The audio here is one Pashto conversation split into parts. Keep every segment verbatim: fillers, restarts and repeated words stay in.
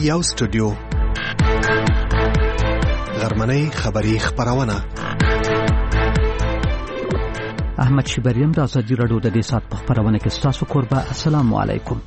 یو سټوډیو غرمنۍ خبری خبرونه. احمد شبریم د ازادي راډیو د دې سات په خبرونه کې تاسو قربا. السلام علیکم.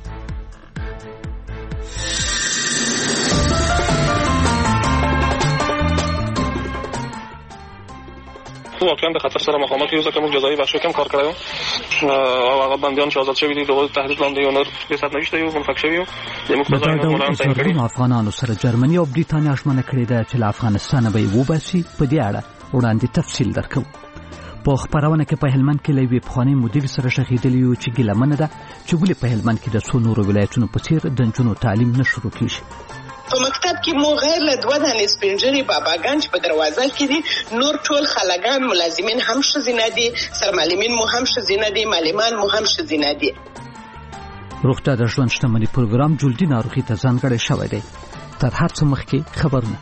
واقعا به خطر سره مخامخ یو ځکه موږ جزایي بخشو کم کار کړو او هغه بندیان چې آزاد شوي دي د تحریک لاندې یو نور فیصد نوشته یو منفک شوی یو د موږ په ځای نه مولان تعین کړي. افغانانو سره جرمني او بریتانیا ژمنه کړې ده چې له افغانستان به یې وباسي. په دې اړه وړاندې تفصیل درکو. په خبرونه کې په هلمند کې لوی پخوانی مدیر سره شهیدلی یو چې ګیلمنه ده چې ولې په هلمند کې د څو نورو ولایتونو په څیر د نجونو تعلیم نه شروع کیږي. په مکتب کې مو غیر له دوه دانې سپینجري باباګان چې په دروازه کې دي، نور ټول خلګان ملازمین هم ښځینه دي، سرمعلمین مو هم ښځینه دي، معلمان مو هم ښځینه دي. روغتیا د ژوند شتمنۍ پروګرام جلدي ناروغي ته ځانګړی شوی دی. تر هر څه مخکې خبرونه.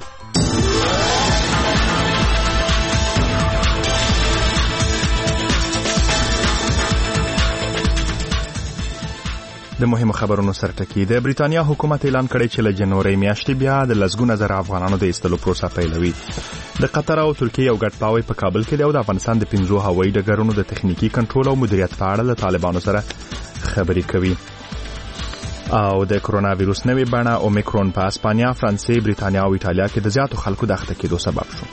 د مهمو خبرونو سره ټکی. د بریتانیا حکومت اعلان کړی چې له جنوري میاشتې بیا د لسګونه زره افغانانو د ایستلو پروسه پیلوي. د قطر او ترکیه یو ګډ پلاوی په کابل کې دی او د افغانستان د پنځو هوایي ډګرونو د تخنیکی کنټرول او مدیریت په اړه له طالبانو سره خبرې کوي. او د کرونا وایروس نوې بڼه اومیکرون په اسپانیا، فرانسې، بریتانیا او ایټالیا کې د زیاتو خلکو د اخته کېدو سبب شو.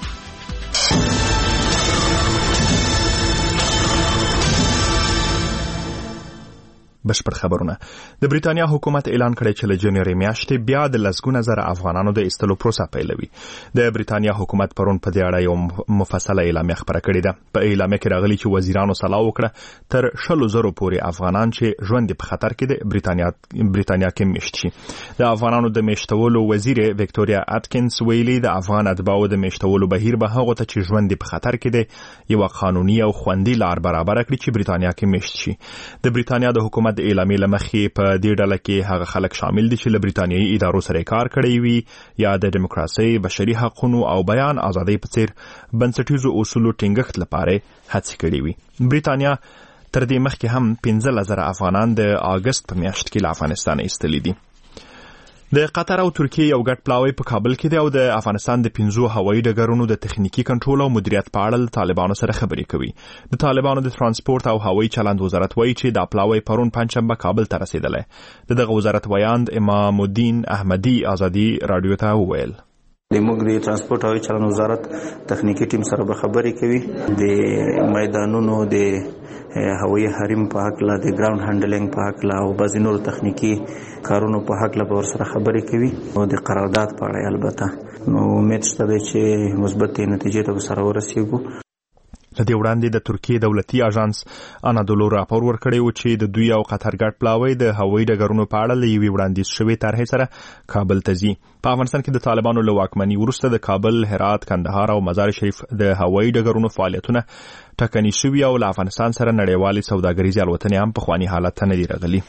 بشپړ خبرونه. د بریتانیا حکومت اعلان کړی چې له جنوري میاشتې بیا د لسګونه زره افغانانو د ایستلو پروسه پیلوي. د بریتانیا حکومت پرون په دې اړه یو مفصله اعلامیه خبره کړې ده. په اعلامیه کې راغلي چې وزیرانو سلا وکړه تر شلو زرو پورې افغانان چې ژوند په خطر کې د بریتانیا بریتانیا کې میشت شي. د افغانانو د میشتولو وزیر وکټوریا اټکینز ویلي د افغان اتباعو د میشتولو بهیر به هغه ته چې ژوند په خطر کې دی یو قانوني او خوندي لار برابر کړي چې بریتانیا کې میشت شي. د بریتانیا د حکومت د اعلامیې لمخې په دې ډله کې هغه خلک شامل دي چې له بریتانیایي ادارو سره کار کړی وي یا د دیموکراسي، بشري حقوقو او بیان ازادۍ په څیر بنسټیزو اصولو ټینګښت لپاره هڅې کړې وي. بریتانیا تر دې مخکې هم پنځه زره افغانان د اگست په میاشت کې له افغانستان ایستلي دي. د قطر او ترکیه یو ګډ پلاوی په کابل کې دی او د افغانستان د پنځو هوایي ډګرونو د تخنیکی کنټرول او مدیریت په اړه طالبانو سره خبرې کوي. د طالبانو د ترانسپورت او هوایي چلند وزارت وایي چې دا پلاوی پرون پنځشنبه کابل ته رسیدلی. دغه وزارت ویاند امام الدین احمدی ازادي رادیو ته وویل د موږ د ترانسپورت او چلند وزارت تخنیکی ټیم سره به خبرې کوي. د میدانونو د هوایي حریم په حق لا د ګراوند هانډلینګ په حق لا او بعض نور تخنیکی کارونو په حق لا به سره خبرې کوي او د قرارداد په اړه البته نو امید شته چې مثبت نتیجې ته سره ورسیږو. لدې وړاندې د ترکیه دولتي اژانس انادولو راپور ورکړی و چې د دوی او قطر ګډ پلاوی د هوایي ډګرونو په اړه له یوې وړاندیز شوې طرحې سره کابل ته ځي. په افغانستان کې د طالبانو له واکمنۍ وروسته د کابل، هرات، کندهار او مزار شریف د هوایي ډګرونو فعالیتونه ټکني شوي او له افغانستان سره نړیوالې سوداګریزې الوتنې هم په خواني حالت ته نه دي راغلي.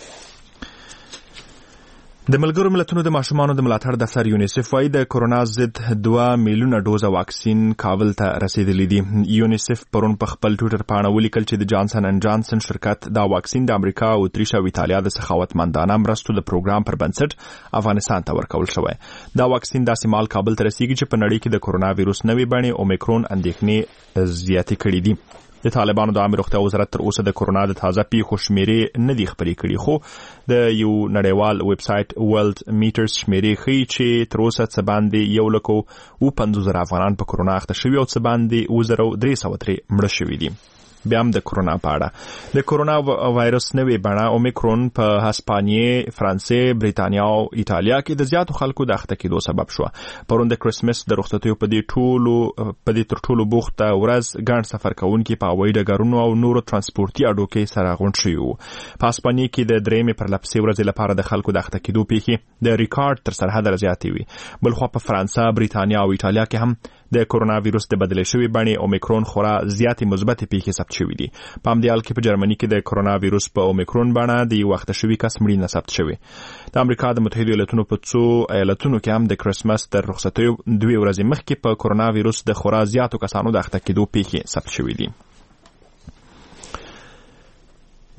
د ملګرو ملتونو د ماشومانو د ملاتړ دفتر یونیسف وايي د کرونا ضد دوه میلیونه ډوزه واکسین کابل ته رسیدلی دي. یونیسف پرون په خپل ټویټر باندې ولیکل چې د جانسن اینډ جانسن شرکت دا واکسین د امریکا او اتریش او ایتالیا د سخاوتمندانه مرستو د پروګرام پر بنسټ افغانستان ته ورکول شوی. دا واکسین داسې مال کابل ته رسیږي چې په نړۍ کې د کرونا وایروس نوې بڼې اومیکرون اندېښنې زیاتې کړې دي. د طالبانو د عامه روغتیا وزارت تر اوسه د کرونا د تازه پیښو شمیرې نه دي خبرې کړي، خو د یو نړیوال ویب سایټ ورلد میټرز شمیرې ښیي چې تر اوسه څه باندې یو لک اوه پنځوس زره افغانان په کرونا اخته شوي او څه باندې اوه زره درې سوه ترې مړه شوي دي. بیا هم د کرونا په اړه د کرونا وایروس نوې بڼه اومیکرون په هسپانیې، فرانسې، بریتانیا او ایټالیا کې د زیاتو خلکو د اخته کېدو سبب شو. پرون د کرسمس د رخصتیو په دې ټولو په دې تر ټولو بوخته ورځ ګڼ سفر کوونکي په هوایي ډګرونو او نورو ترانسپورتي اډو کې سره غونډ شوي وو. په هسپانیې کې د درېیمې پرلپسې ورځې لپاره د خلکو د اخته کېدو پیښې د ریکارډ تر سرحده زیاتې وي. بلخوا په فرانسه، بریتانیا او ایټالیا کې هم د کرونا وایروس د بدلې شوې بڼې اومیکرون خورا زیاتې مثبتې پیښې ثبت شوې دي. په همدې حال کې په جرمني کې د کرونا وایروس په اومیکرون بڼه د یو وخته شوي کس مړینه ثبت شوې. د امریکا د متحده ایالاتونو په څو ایالتونو کې هم د کرسمس تر رخصتیو دوه ورځې مخکې په کرونا وایروس د خورا زیاتو کسانو د اخته کېدو پیښې ثبت شوې دي.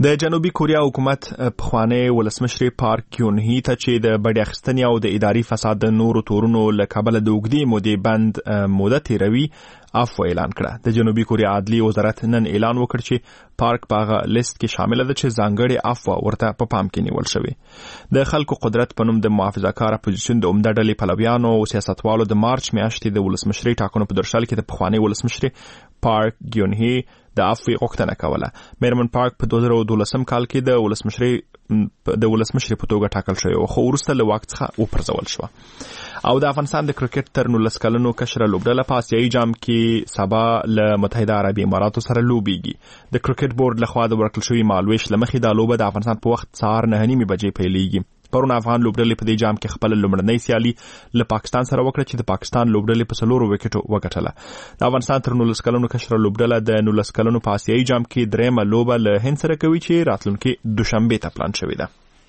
د جنوبي کوریا حکومت پخوانی ولسمشر پارک کیون هی ته چې د بډې اخیستنې او د اداري فساد د نورو تورونو له کبله د اوږدې مودې بند موده تیروي عفو اعلان کړه. د جنوبي کوریا عدلي وزارت نن اعلان وکړ چې پارک په هغه لیست کې شامل ده چې ځانګړې عفو ورته په پام کې نیول شوې. د خلکو قدرت په نوم د محافظه‌کار اپوزیسیون د عمده ډلې پلویانو او سیاستوالو د مارچ میاشتې د ولسمشرۍ ټاکنو په درشل کې د پخوانی ولسمشر پارک کیون هی د عفو غوښتنه کوله. میرمن پارک په دوه زره او دولسم کال کې د ولسمشرۍ د ولسمشر په توګه ټاکل شوی او خو وروسته له واک څخه وپرځول شوه. او د افغانستان د کرکټ تر نولس کلنو کشره لوبډله په آسیایي جام کې سبا له متحده عربي اماراتو سره لوبېږي. د کرکټ بورډ لخوا د ورکړل شوي مالویش له مخې دا لوبه د افغانستان په وخت سهار نهه نیمې بجې پیلېږي. پرون افغان لوبډلې په دې جام کې خپل لومړنۍ سیالي له پاکستان سره وکړه چې د پاکستان لوبډلې په څلورو وکټو وګټله. د افغانستان تر نولس کلنو کشره لوبډله د نولس کلنو په آسیایي جام کې درېیمه لوبه له هند سره کوي چې راتلونکي دوشنبه ته پلان شوې ده.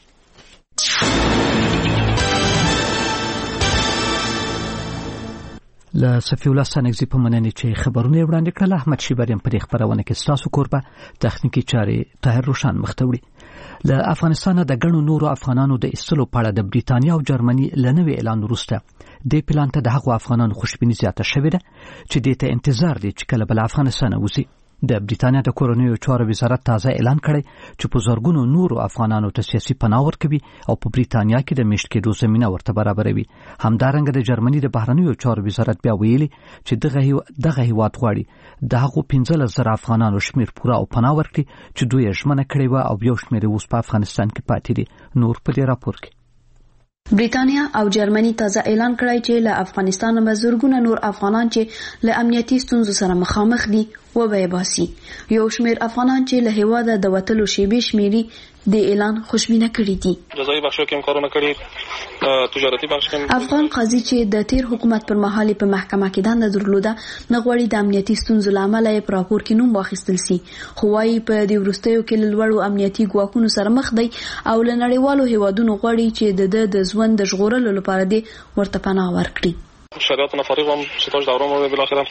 له صفي الله سانګزي په مننې چې خبرونه وړاندې کړل. احمد شیبریم په دې خبرونه کې ستاسو کوربه تخنیکی چارې طاهر روشان مختوړي. له افغانستان د ګڼو نورو افغانانو د ایستلو په اړه د بریتانیا او جرمني له نوي اعلان وروسته د پلان ته د هغو افغانانو خوشبیني زیاته شوې ده چې دې ته انتظار دي چې کله بل افغانستان وځي. د بریتانیا د کورنیو چارو وزارت تازه اعلان کړی چې په زرګونو نورو افغانانو ته سیاسي پناه ورکوي او په بریتانیا کې د میشت کېدو زمینه ورته برابروي. همدارنګه د جرمني د بهرنیو چارو وزارت بیا ویلي چې دغه دغه هیواد غواړي د هغو پنځلس زره افغانانو شمیر پوره او پناه ورکړي چې دوی یې ژمنه کړې وه او یو شمیر اوس په افغانستان کې پاتې دي. نور په دې راپور کې بریتانیا او جرمني تازه اعلان کړی چې له افغانستان به زرګونه نور افغانان چې له امنیتي ستونزو سره مخامخ دي وبې باسي. یو شمیر افغانان چې له هیواده د وتلو شیبې شمیري د اعلان خوشبینه کړی دي. جزایي بخشو کې کارونه کړي، تجارتي بخش کې افغان قاضي چې د تیر حکومت پر مهال په محکمه کې دنده درلوده نه غواړي د امنیتي ستونزو لامل یې پر راپور کې نوم واخیستل سي. خو وايي په دې وروستیو کې له لوړو امنیتي ګواښونو سره مخ دی او له نړیوالو هیوادونو غواړي چې د د ژوند د ژغورلو لپاره دې ورته پناه ورکړي. شریعت نفریق هم ستاج دوران مورد بالاخره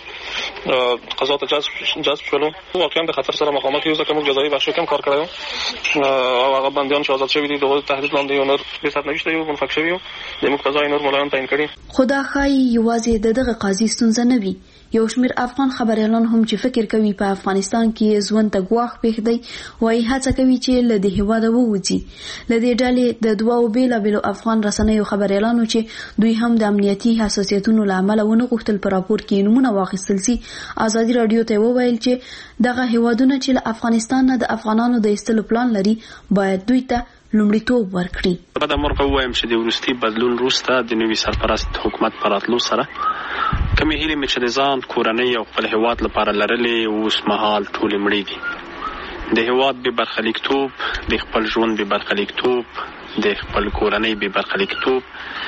قضات جذب جذب شولو. واقعا به خطر سره مخامخ یو ځکه موږ جزایي بخشو کې کار کړو او هغه بندیان چې آزاد شوي دي د تهدید لاندې یو نور به ست نشته یو منفک شوی د مقتضای نور ملایان تعیین کړي. خدا خای یوازې د دغه قاضي ستونزه نه وي. یو شمیر افغان خبريالان هم چې فکر کوي په افغانستان کې ژوند ته ګواښ پېښ دی وايي هڅه کوي چې له دې هیواده ووځي. له دې ډلې د دوو بیلابیلو افغان رسنیو خبريالانو چې دوی هم د امنیتي حساسیتونو له امله ونه غوښتل په راپور کې نمونه واخیستل سي. ازادي رادیو ته وویل چې دغه هیوادونه چې له افغانستان نه د افغانانو د ایستلو پلان لري باید دوی ته لومړیتوب ورکړي. په دا مرکه وایم چې د ورستي بدلون وروسته د نوي سرپرست حکومت پر راتلو سره کومې هیلې مې چې د ځان کورنۍ او خپل هیواد لپاره لرلې اوس مهال ټولې مړې دي. د هیواد بې برخلیکتوب، د خپل ژوند بې برخلیکتوب، د خپل کورنۍ بې برخلیکتوب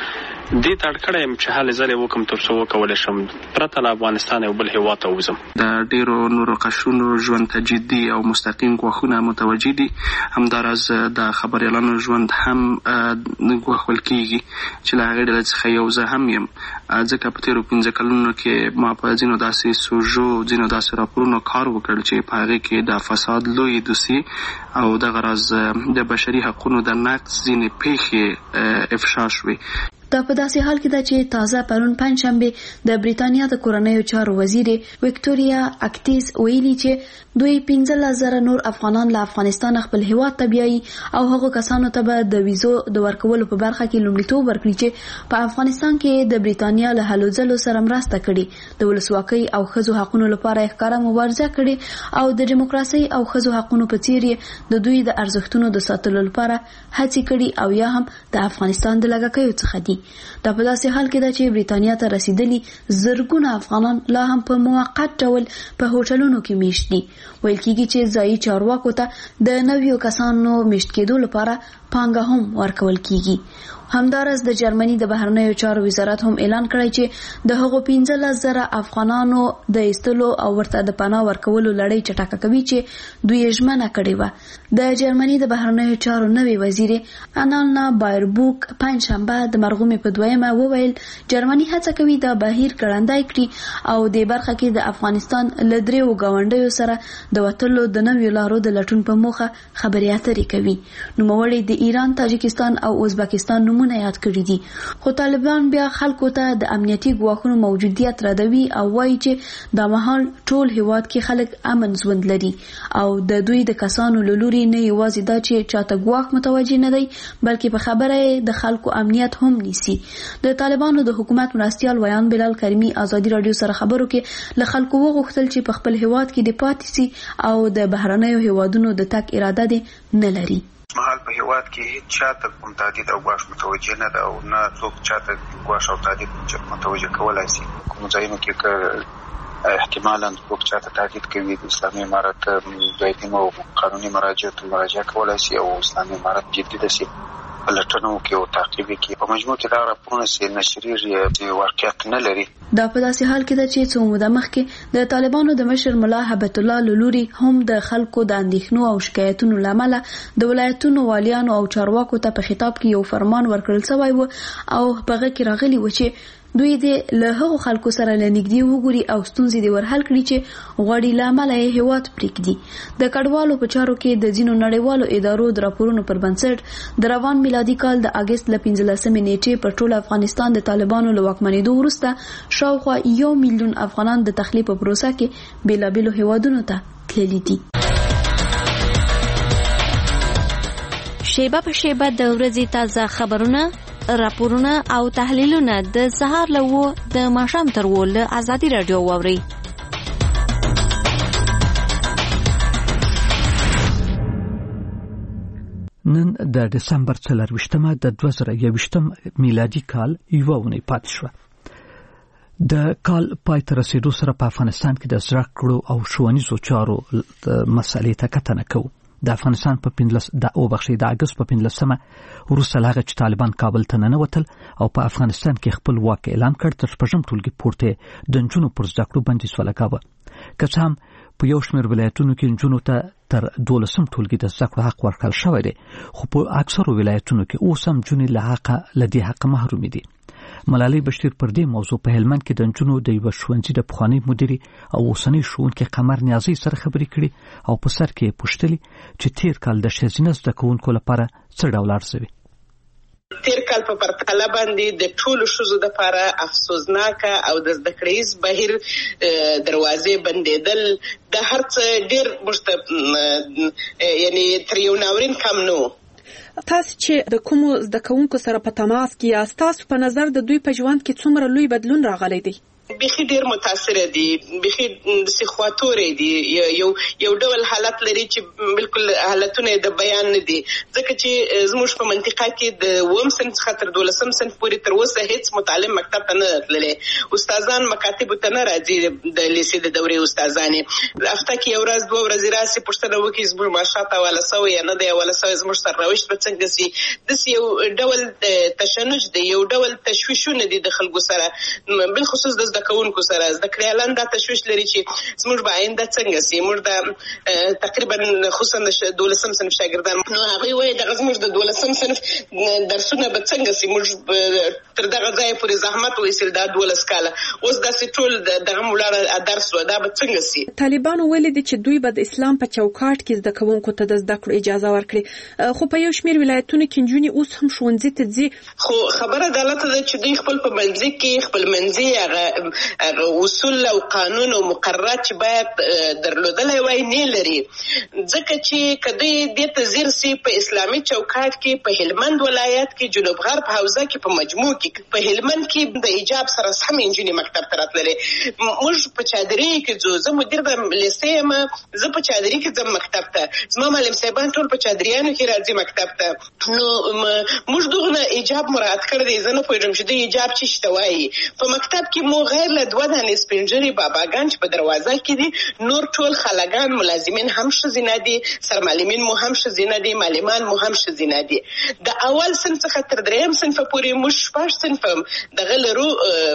دې ته اړ کړی یم چې هلې ځلې وکړم تر څو وکولی شم پرته له افغانستان یو بل هیواد ته وځم. د ډېرو نورو قشرونو ژوند ته جدي او مستقیم ګواښونه متوجه دي. همداراز د خبریالانو ژوند هم ګواښل کېږي چې له هغې ډلې څخه یو زه هم یم ځکه په تېرو پنځه کلونو کې ما په ځینو داسې سوژو ځینو داسې راپورونو کار وکړ چې په هغې کې د فساد لوی دوسیې او دغه راز د بشري حقونو د نقض ځینې پیښې افشا شوې. دا په داسې حال کې ده چې تازه پرون پنجشنبه د بریتانیا د کورنیو چارو وزیر وکټوریا اکټیز ویلي چې دوی پنځلس زره نور افغانان له افغانستان خپل هیواد ته بیایي او هغو کسانو ته به د ویزو د ورکولو په برخه کې لومړیتوب ورکړي چې په افغانستان کې د بریتانیا له هلو ځلو سره مرسته کړي، د ولسواکۍ او ښځو حقونو لپاره ښکاره مبارزه کړي او د دیموکراسۍ او ښځو حقونو په څیر د دوی د ارزښتونو د ساتلو لپاره هڅې کړي او یا هم د افغانستان د لږکیو څخه دي. دا په داسې حال کې ده چې بریتانیا ته رسیدلي زرګونه افغانان لا هم په موقت ډول په هوټلونو کې میشت دي. ویل کېږي چې ځایي چارواکو ته د نویو کسانو میشت کېدو لپاره پانګه هم ورکول کېږي. همدارس د جرمني د بهرنیو چارو وزارت هم اعلان کړی چې د هغو پنځلس زره افغانانو د ایستلو او ورته د پناه ورکولو لړۍ چټکه کوي چې دوی ژمنه کړې و. د جرمني د بهرنیو چارو نوي وزیر انالنا بایربوک پنځشنبه د مرغومې په دویمه وویل جرمني هڅه کوي د بهیر ګړندی کړي او د برخه کې د افغانستان له دریو ګاونډیو سره د وټلو د نویو لارو د لټون په موخه خبرې اترې کوي. نوموړي د ایران، تاجکستان او ازبکستان نومونه یاد کړي دي، خو طالبان بیا خلکو ته د امنیتي ګواښونو موجودیت ردوي او وایي چې د مهال ټول هیواد کې خلک امن ژوند لري او د دوی د کسانو له لوري نه یوازې دا چې چاته ګواښ متوجه نه دی بلکې په خبره د خلکو امنیت هم نیسي. د طالبانو د حکومت مرستیال ویان بلال کریمی ازادي رادیو سره خبرو کې له خلکو وغوښتل چې په خپل هیواد کې د پاتې سي او د بهرنیو هیوادونو د تک اراده دې نه لري. مهال په هیواد کې هیڅ چاته کوم تهدید او ګواښ متوجه نه ده او نه څوک چاته ګواښ او تهدید متوجه کولای شي. کوم ځایونو کې احتمالاً څوک چاته تهدید کوي د اسلامي امارت مجاهدینو او قانوني مراجعو ته مراجعه کولای شي او اسلامي امارت جدي ده شي لټنو کې او تعقیب کې په مجموع کې دا راپورونه سي نشري واقعیت نه لري. دا په داسې حال کې ده چې څو موده مخکې د طالبانو د مشر ملا هبت الله لوري هم د خلکو د اندېښنو او شکایتونو لامل د ولایتونو والیانو او چارواکو ته په خطاب کې یو فرمان ورکړل شوی و او په هغه کې راغلي و چې دوی دې له هغو خلکو سره لنږدې وګوري او ستونزې دې ورحل کړي چې غواړي له امله یې هیواد پرېږدي. د کډوالو په چارو کې د ځینو نړیوالو ادارو د راپورونو پر بنسټ د روان میلادي کال د اګست له پنځلسمې نیټې په ټول افغانستان د طالبانو له واکمنېدو وروسته شاوخوا یو میلیون افغانان د تخلیه په پروسه کې بېلابېلو هیوادونو ته تللي دي. شیبه په شیبه د ورځې تازه خبرونه، راپورونه او تحلیلونه د سهار له و د ماښام تر و له ازادي رادیو واورئ. نن د دسمبر څلرویشتمه د دوه زره یوویشتم میلادي کال یوه اونۍ پاتې شوه. د کال پای ته رسیدو سره په افغانستان کې د زده کړو او ښوونیزو چارو مسلې ته کتنه کوو. د افغانستان په پنځلس د او بخښي د اګست په پنځلسمه وروسته له هغه چې طالبان کابل ته ننوتل او په افغانستان کې خپل واک اعلان کړ تر شپږم ټولګي پورته د نجونو پر زده کړو بندیز ولګاوه. که څه هم په یو شمېر ولایتونو کې نجونو ته تر دولسم ټولګي د زده کړو حق ورکړل شوی دی، خو په اکثرو ولایتونو کې اوس هم نجونې له حقه له دې حقه محرومې دي. ملالۍ بشیر پر دې موضوع په هلمند کې د نجونو د یوه ښوونځي د پخواني مدیرې او اوسنۍ ښوونکې قمر نیازۍ سره خبرې کړي او په سر کې یې پوښتلي چې تیر کال د ښځینه زده کوونکو لپاره څه ډول ارزوي. تیر کال په پرتله باندې د ټولو ښځو لپاره افسوسناکه او د زده کړیز بهیر دروازې بندېدل د هر څه ډېر موږ یعنی تر یو ناورین کم نه و. تاسو چې د کومو زده کوونکو سره په تماس کې یاست، تاسو په نظر د دوی په ژوند کې څومره لوی بدلون راغلی دی؟ بخي ډیر متاثر دي، بخي سخواتورې دي، یو یو ډول حالت لري چې بالکل حالتونه د بیان نه دي، ځکه چې زموږ په منطقه کې د وم صنف څخه تر دولسم صنف پورې تر اوسه هیڅ متعلم مکتب ته نه تللی. استادان مکاتب ته نه راځي، د لیسې د دورې استادانې هفته کې یو ورځ دوه ورځې راسي پوښتنه وکړي زموږ معاشات حواله سوی یا نه دی حواله سوی، زموږ سرنوشت به څنګه سي. داسې یو ډول تشنج دی، یو ډول تشویشونه دي د خلکو سره، بالخصوص د زده کوونکو سره. زده کړیالان دا تشویش لري چې زموږ به آینده څنګه سي. موږ د تقریبا خصوصا د دولسم صنف شاګردان نو هغوی وایي دغه زموږ د دولسم صنف درسونه به څنګه سي، موږ تر دغه ځایه پورې زحمت وایستل دا دولس کاله، اوس داسې ټول دغه ولاړه درس و، دا به څنګه سي. طالبانو ویلي دي چې دوی به د اسلام په چوکاټ کې زده کوونکو ته د زده کړو اجازه ورکړي، خو په یو شمېر ولایتونو کې نجونې اوس هم ښوونځي ته ځي. خو خبره غلطه ده چې دوی خپل په منځ کې خپل منځي هغه اصول او قانون او مقررات چې باید درلودلای وای نه لري، ځکه چې کدی د تزیر سي په اسلامي چوکاټ کې په هلمند ولایت کې جنوب غرب حوزه کې په مجموع کې په هلمند کې د ایجاب سره سم انجینی مکتب ته راتللې. موږ په چادري کې جو زه مدیر د لیسې ما زه په چادري کې ځم مکتب ته، زما معلم صاحبان ټول په چادریانو کې راځي مکتب ته. نو موږ دغه ایجاب مراعات کړی دی، زه نه پوهیږم چې د ایجاب څه شته وایي. په مکتب کې موږ بغیر له دوه دانې سپینږیري باباګان چې په دروازه کې دي، نور ټول خلګان ملازمین هم ښځینه دي، سرمعلمین مو هم ښځینه دي، معلمان مو هم ښځینه دي. د اول صنف څخه تر دریم صنف پورې موږ شپږ صنف دغه لرو،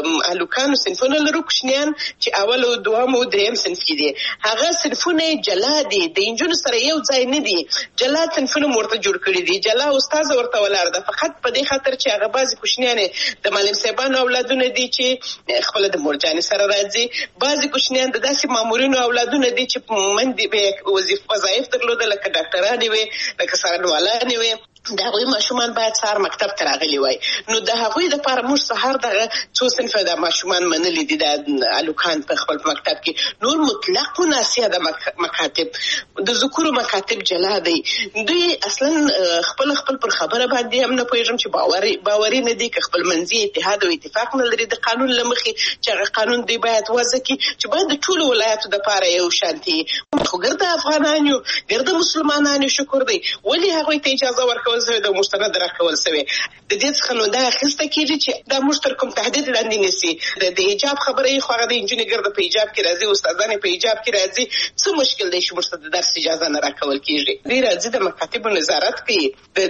هلکانو صنفونه لرو، کوچنیان چې اول او دوم او دریم صنف کې دي. هغه صنفونه جلا دي، د انجونو سره یو ځای نه دي، جلا صنفونه ورته جوړ کړي دي، جلا استاد ورته ولاړ ده، فقط په دې خاطر چې هغه بعضې کوچنیان د معلم صاحبانو اولادونه دي چې خپله د مورجانې سره راځي، بعضې کوچنیان د داسې مامورینو اولادونه دي چې مندې به وظیف وظایف درلوده، لکه ډاکټرانې وې، لکه څارنوالانې وې. د هغوی ماشومان باید سهار مکتب ته راغلي وای. نو د هغوی دپاره موږ سهار دغه څو صنفه د ماشومان منلي دي د هلکان په خپل مکتب کې. نور مطلق مناسیه د مکاتب، د ذکورو مکاتب جلا دی. دوی اصلا خپل خپل پر خبره باندې هم نه پوهېږم چې باوري باوري نه دي، که خپل منځي اتحاد او اتفاق نه لري د قانون له مخې چې هغه قانون دوی باید وضع کړي چې باید د ټولو ولایاتو دپاره یو شانتي. خو ګرده افغانان یو، ګرده مسلمانان یو، شکر دی. ولې هغوی ته اجازه ورکول سوی د مستند راکول سوی؟ د دې څخه نو دا اخیسته کېږي چې دا موږ تر کوم تهدید لاندې نیسي. د حجاب خبره یې خو هغه د نجونې ګرده په حجاب کې راځي، استادان په حجاب کې راځي، څه مشکل دی چې موږ ته د درس اجازه نه راکول کېږي؟ دوی راځي د مکاتبو نظارت کوي،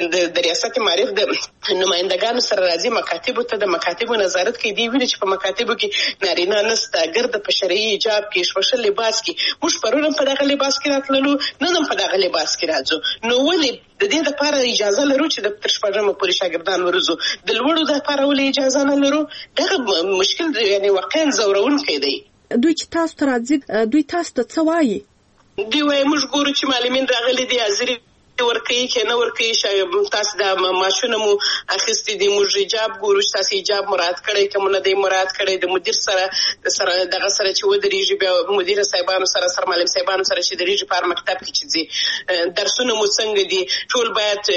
د ریاست معارف د نمایندګانو سره راځي مکاتبو ته د مکاتبو نظارت کوي. دوی ویني چې په مکاتبو کې نارینه نسته، ګرده په شرعي حجاب کې، شپږ لباس کې. موږ پرون هم په دغه لباس کې راتللو، نن هم په دغه لباس کې راځو. نو ولې د دې لپاره اجازه لرو چې د تر شپږمه پورې شاګردان ورزو، د لوړو لپاره ولې اجازه نه لرو؟ دغه مشکل یعنی واقعا ځورونکی دی. دوی چې تاسو ته راځي، دوی تاسو ته څه وایي؟ دوی وایي موږ ګورو چې معلمین راغلي دي، حاضري ورکوي که نه ورکوي، تاسو د معاشونه مو اخیستي دي، موږ حجاب ګورو چې تاسو حجاب مراعات کړی که مو نه دی مراعات کړی، د مدیر سره سره دغه سره چې ودرېږي، بیا مدیر صاحبانو سره سره معلم صاحبانو سره چې درېږي په هر مکتب کې چې ځي، درسونه مو څنګه دي، ټول باید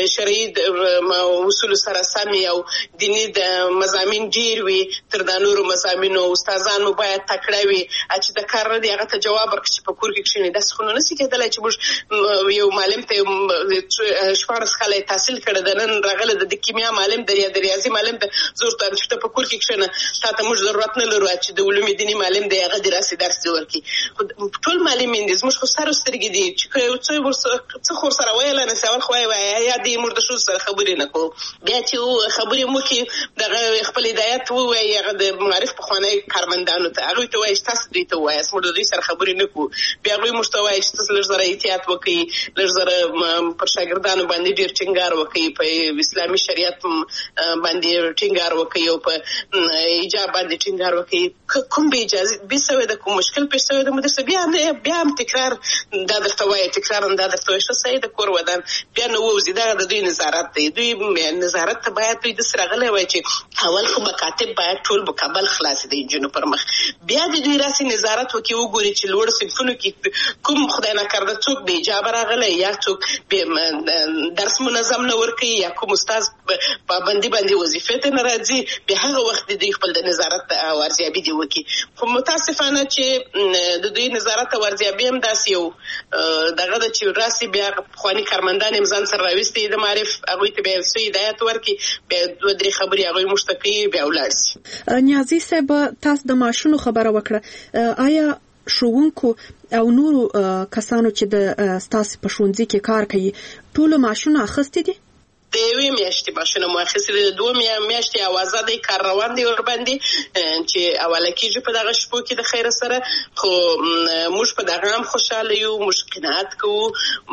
شرعي اصولو سره سم او دیني د مضامین ډېر وي تر دا نورو مضامینو، استادان مو باید تکړه وي، چې د کار نه دی هغه ته جواب ورکړي چې په کور کې کښېني. داسې خو نو نشي کېدلی چې موږ یو معلم ته شپاړس کاله تحصیل کړی ده، نن راغلی د کیمیا معلم دی یا د ریاضي معلم دی، زه ورته وایم چې ته په کور کې کښېنه، تا ته موږ ضرورت نه لرو چې د علوم دیني معلم دی هغه دې راسي درس دې ورکړي. ټول معلمین دي، زموږ خو سر سترګې دي چې یو څه خو ورسره ویلی نه سي، اول خو وایي یا دې موږ د ښځو سره خبرې نه کوو، بیا چې خبرې مو کړي دغه خپل هدایت ووایي هغه د معارف پخوانی کارمندانو ته، هغوی ته وایي چې تاسو دوی ته ووایاست، موږ د دوی سره خبرې نه کوو. بیا هغوی موږ ته وایي چې تاسو لږ زره احتیاط وکړئ، لږ زره پر شاګردانو باندې ډېر ټینګار وکړي، په اسلامي شریعت باندې ټینګار وکړي او په حجاب باندې ټینګار وکړي. کوم به اجازه به سوی د کوم مشکل پیښ سوی د مدرسې بیا نه بیا هم تکرار دا درته وایي، تکرار هم دا درته وایي، ښه صحیح د کور ودان بیا نه ووځي. دا د دوی نظارت دی. دوی نظارت ته باید دوی داسې راغلی وای چې اول خو مکاتب باید ټول مکمل خلاص دي نجونو پر مخ، بیا د دوی راسي نظارت وکړي، وګوري چې لوړ صنفونو کې کوم خدای ناکرده څوک بې حجابه راغلی یا څوک درس منظم نه ورکوي یا کوم استاد پابندي باندې وظیفې ته نه راځي، بیا هغه وخت د دوی خپل د نظارت او ارزیابي دې وکړي. خو متاسفانه چې د دوی نظارت او ارزیابي هم داسې یو دغه ده چې راسي بیا پخواني کارمندان یې ځان سره راوستي د معارف، هغوی ته بیا څه هدایت ورکړي، بیا دوه درې خبرې هغوی موږ ته کوي، بیا ولاړ سي. نیازي صاحب، تاسو د معاشونو خبره وکړه، آیا ښوونکو او نورو کسانو چې د ستاسو په ښوونځي کې کار کوي ټولو معاشونه اخیستي دي؟ د یوې میاشتې معاشونه مو اخیستي دي، د دوه میاشتې اوازه دی، کار روان دی ورباندې چې اوله کېږي په دغه شپو کې د خیره سره. خو موږ په دغه هم خوشحاله یو، موږ قناعت کوو.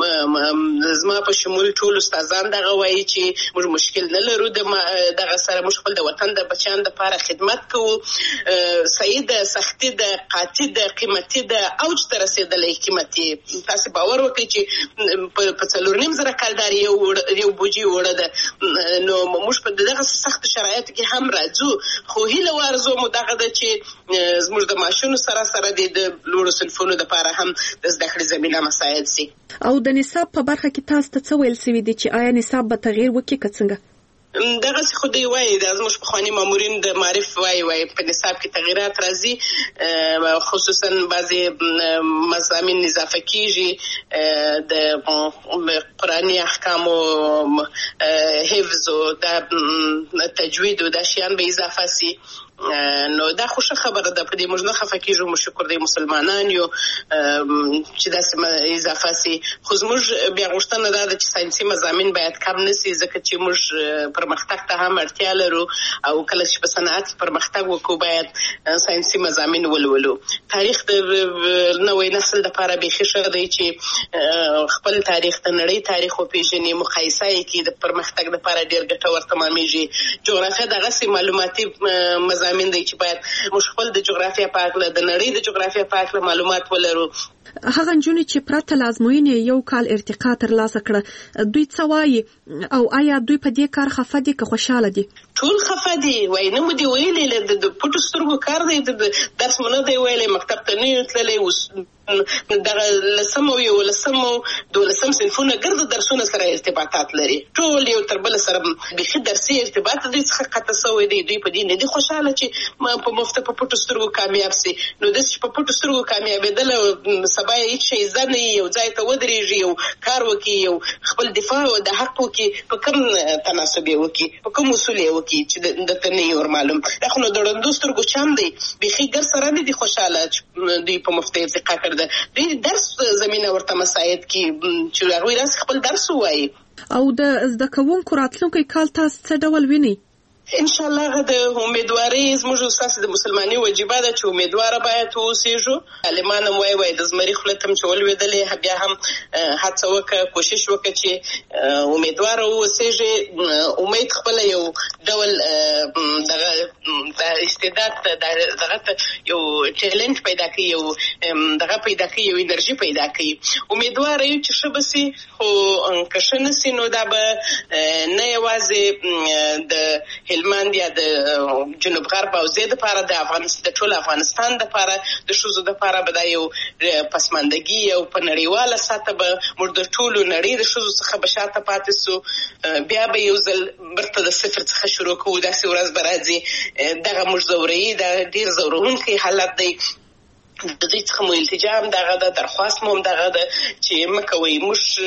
زما په شمول ټول استادان دغه وایي چې موږ مشکل نه لرو دغه سره، موږ خپل د وطن د بچیانو دپاره خدمت کوو. صحیح ده، سختي ده، قاطي ده، قیمتي ده، اوج ته رسېدلی قیمتي. تاسې باور وکړئ چې په څلور نیم زره کلدارې یو بوجي وړه ده، نو موږ په دغه سخت شرایطو کې هم راځو. خو هیله وارزو مو دغه ده چې زموږ د معاشونو سره سره د لوړو صنفونو دپاره هم د زده کړې زمینه مساعد سي. او د نصاب په برخه کې تاسو ته څه ویل سوي دي چې آیا نصاب به تغییر وکړي که څنګه؟ دغسې خو دوی وایي، دا زموږ پخواني مامورین د معارف وایي وایي په نصاب کې تغییرات راځي، خصوصا بعضې مضامین اضافه کېږي، د قرآني احکامو حفظ او د تجوید او دا شیان به اضافه سي. نو دا خوشا خبره ده. په دې موږ نه خفه کیږو، موږ شکر دی مسلمانان یو چې داسې اضافه سي. خو زموږ بیا غوښتنه دا ده چې ساینسي مضامین باید کم نه سي، ځکه چې موږ پرمختګ ته هم اړتیا لرو او کله چې په صنعت پرمختګ وکړو باید ساینسي مضامین ولولو. تاریخ د نوې نسل لپاره بیخي ښه دی چې خپل تاریخ د نړۍ تاریخ وپېژني، مقایسه یې کړي، د پرمختګ لپاره ډېر ګټور تمامېږي. جغرافیه دغسې معلوماتي مضامین مضامین دی چې باید موږ خپل د جغرافیه په اړه د نړۍ د جغرافیه په اړه معلومات ولرو. هغه نجونې چې پرته لازموینې یو کال ارتقا ترلاسه کړه، دوی څه وایي او آیا دوی په دې کار خفه دي که خوشحاله دي؟ ټول خفه دي. وایي نه مو دي ویلي د پټو سترګو کار دی، درس مو نه دی ویلی، مکتب ته نه یو تللی، اوس دغه لسم او یولسم او دولسم صنفونه ګرده درسونه سره ارتباطات لري، ټول یو تر بل سره بیخي درسي ارتباط دوی څخه قطع سوی دی. دوی په دې نه دي خوشحاله چې په مفته په پټو سترګو کامیاب سي. نو داسې چې په پټو سترګو کامیابېدل سبا یې هېڅ شی زده نه وي، یو ځای ته ودرېږي، یو کار وکړي، یو خپل دفاع د حق وکړي، په کوم تناسب یې وکړي، په کوم اصول یې وکړي چې درته نه وي ورمعلوم. دا خو نو د ړندو سترګو چم دی، بیخي ګر سره نه دي خوشحاله چې دوی په مفته ارتقا کړده. دوی درس زمینه ورته مساعد کړي چې هغوی راسې خپل درس ووایي. او د زده کوونکو راتلونکی کال تاسو څه ډول وینئ؟ ان شاء الله غد امیدواري زموږ استاد د مسلمانۍ وجیبه ده چې امیدواره باید اوسېږو. عالمان هم وایي وایي د زمري خوله ته هم چې ولوېدلې، بیا هم هڅه وکړه، کوشش وکړه چې امیدواره واوسېږي. امید خپله یو ډول دغه د استعداد دغه ته یو ټیلنټ پیدا کوي، یو دغه پیدا کوي، یو انرژي پیدا کوي. امیدواره یو چې ښه به سي، خو که ښه نه سي نو دا به نه یوازې د هلمند یا د جنوب غرب او زید لپاره د افغانستان د ټول افغانستان لپاره د ښځو لپاره به دا یو پسماندګي او په نړیواله سطحه به موږ د ټولو نړۍ د ښځو څخه به شاته پاتې سو. بیا به یو ځل بیرته د صفر څخه شروع کوو، داسې ورځ به راځي. دغه موږ ځوروي، دا ډېر ځورونکی حالت دی. د دوی څخه مو التجا هم دغه ده، درخواست مو هم دغه ده چې مه کوئ.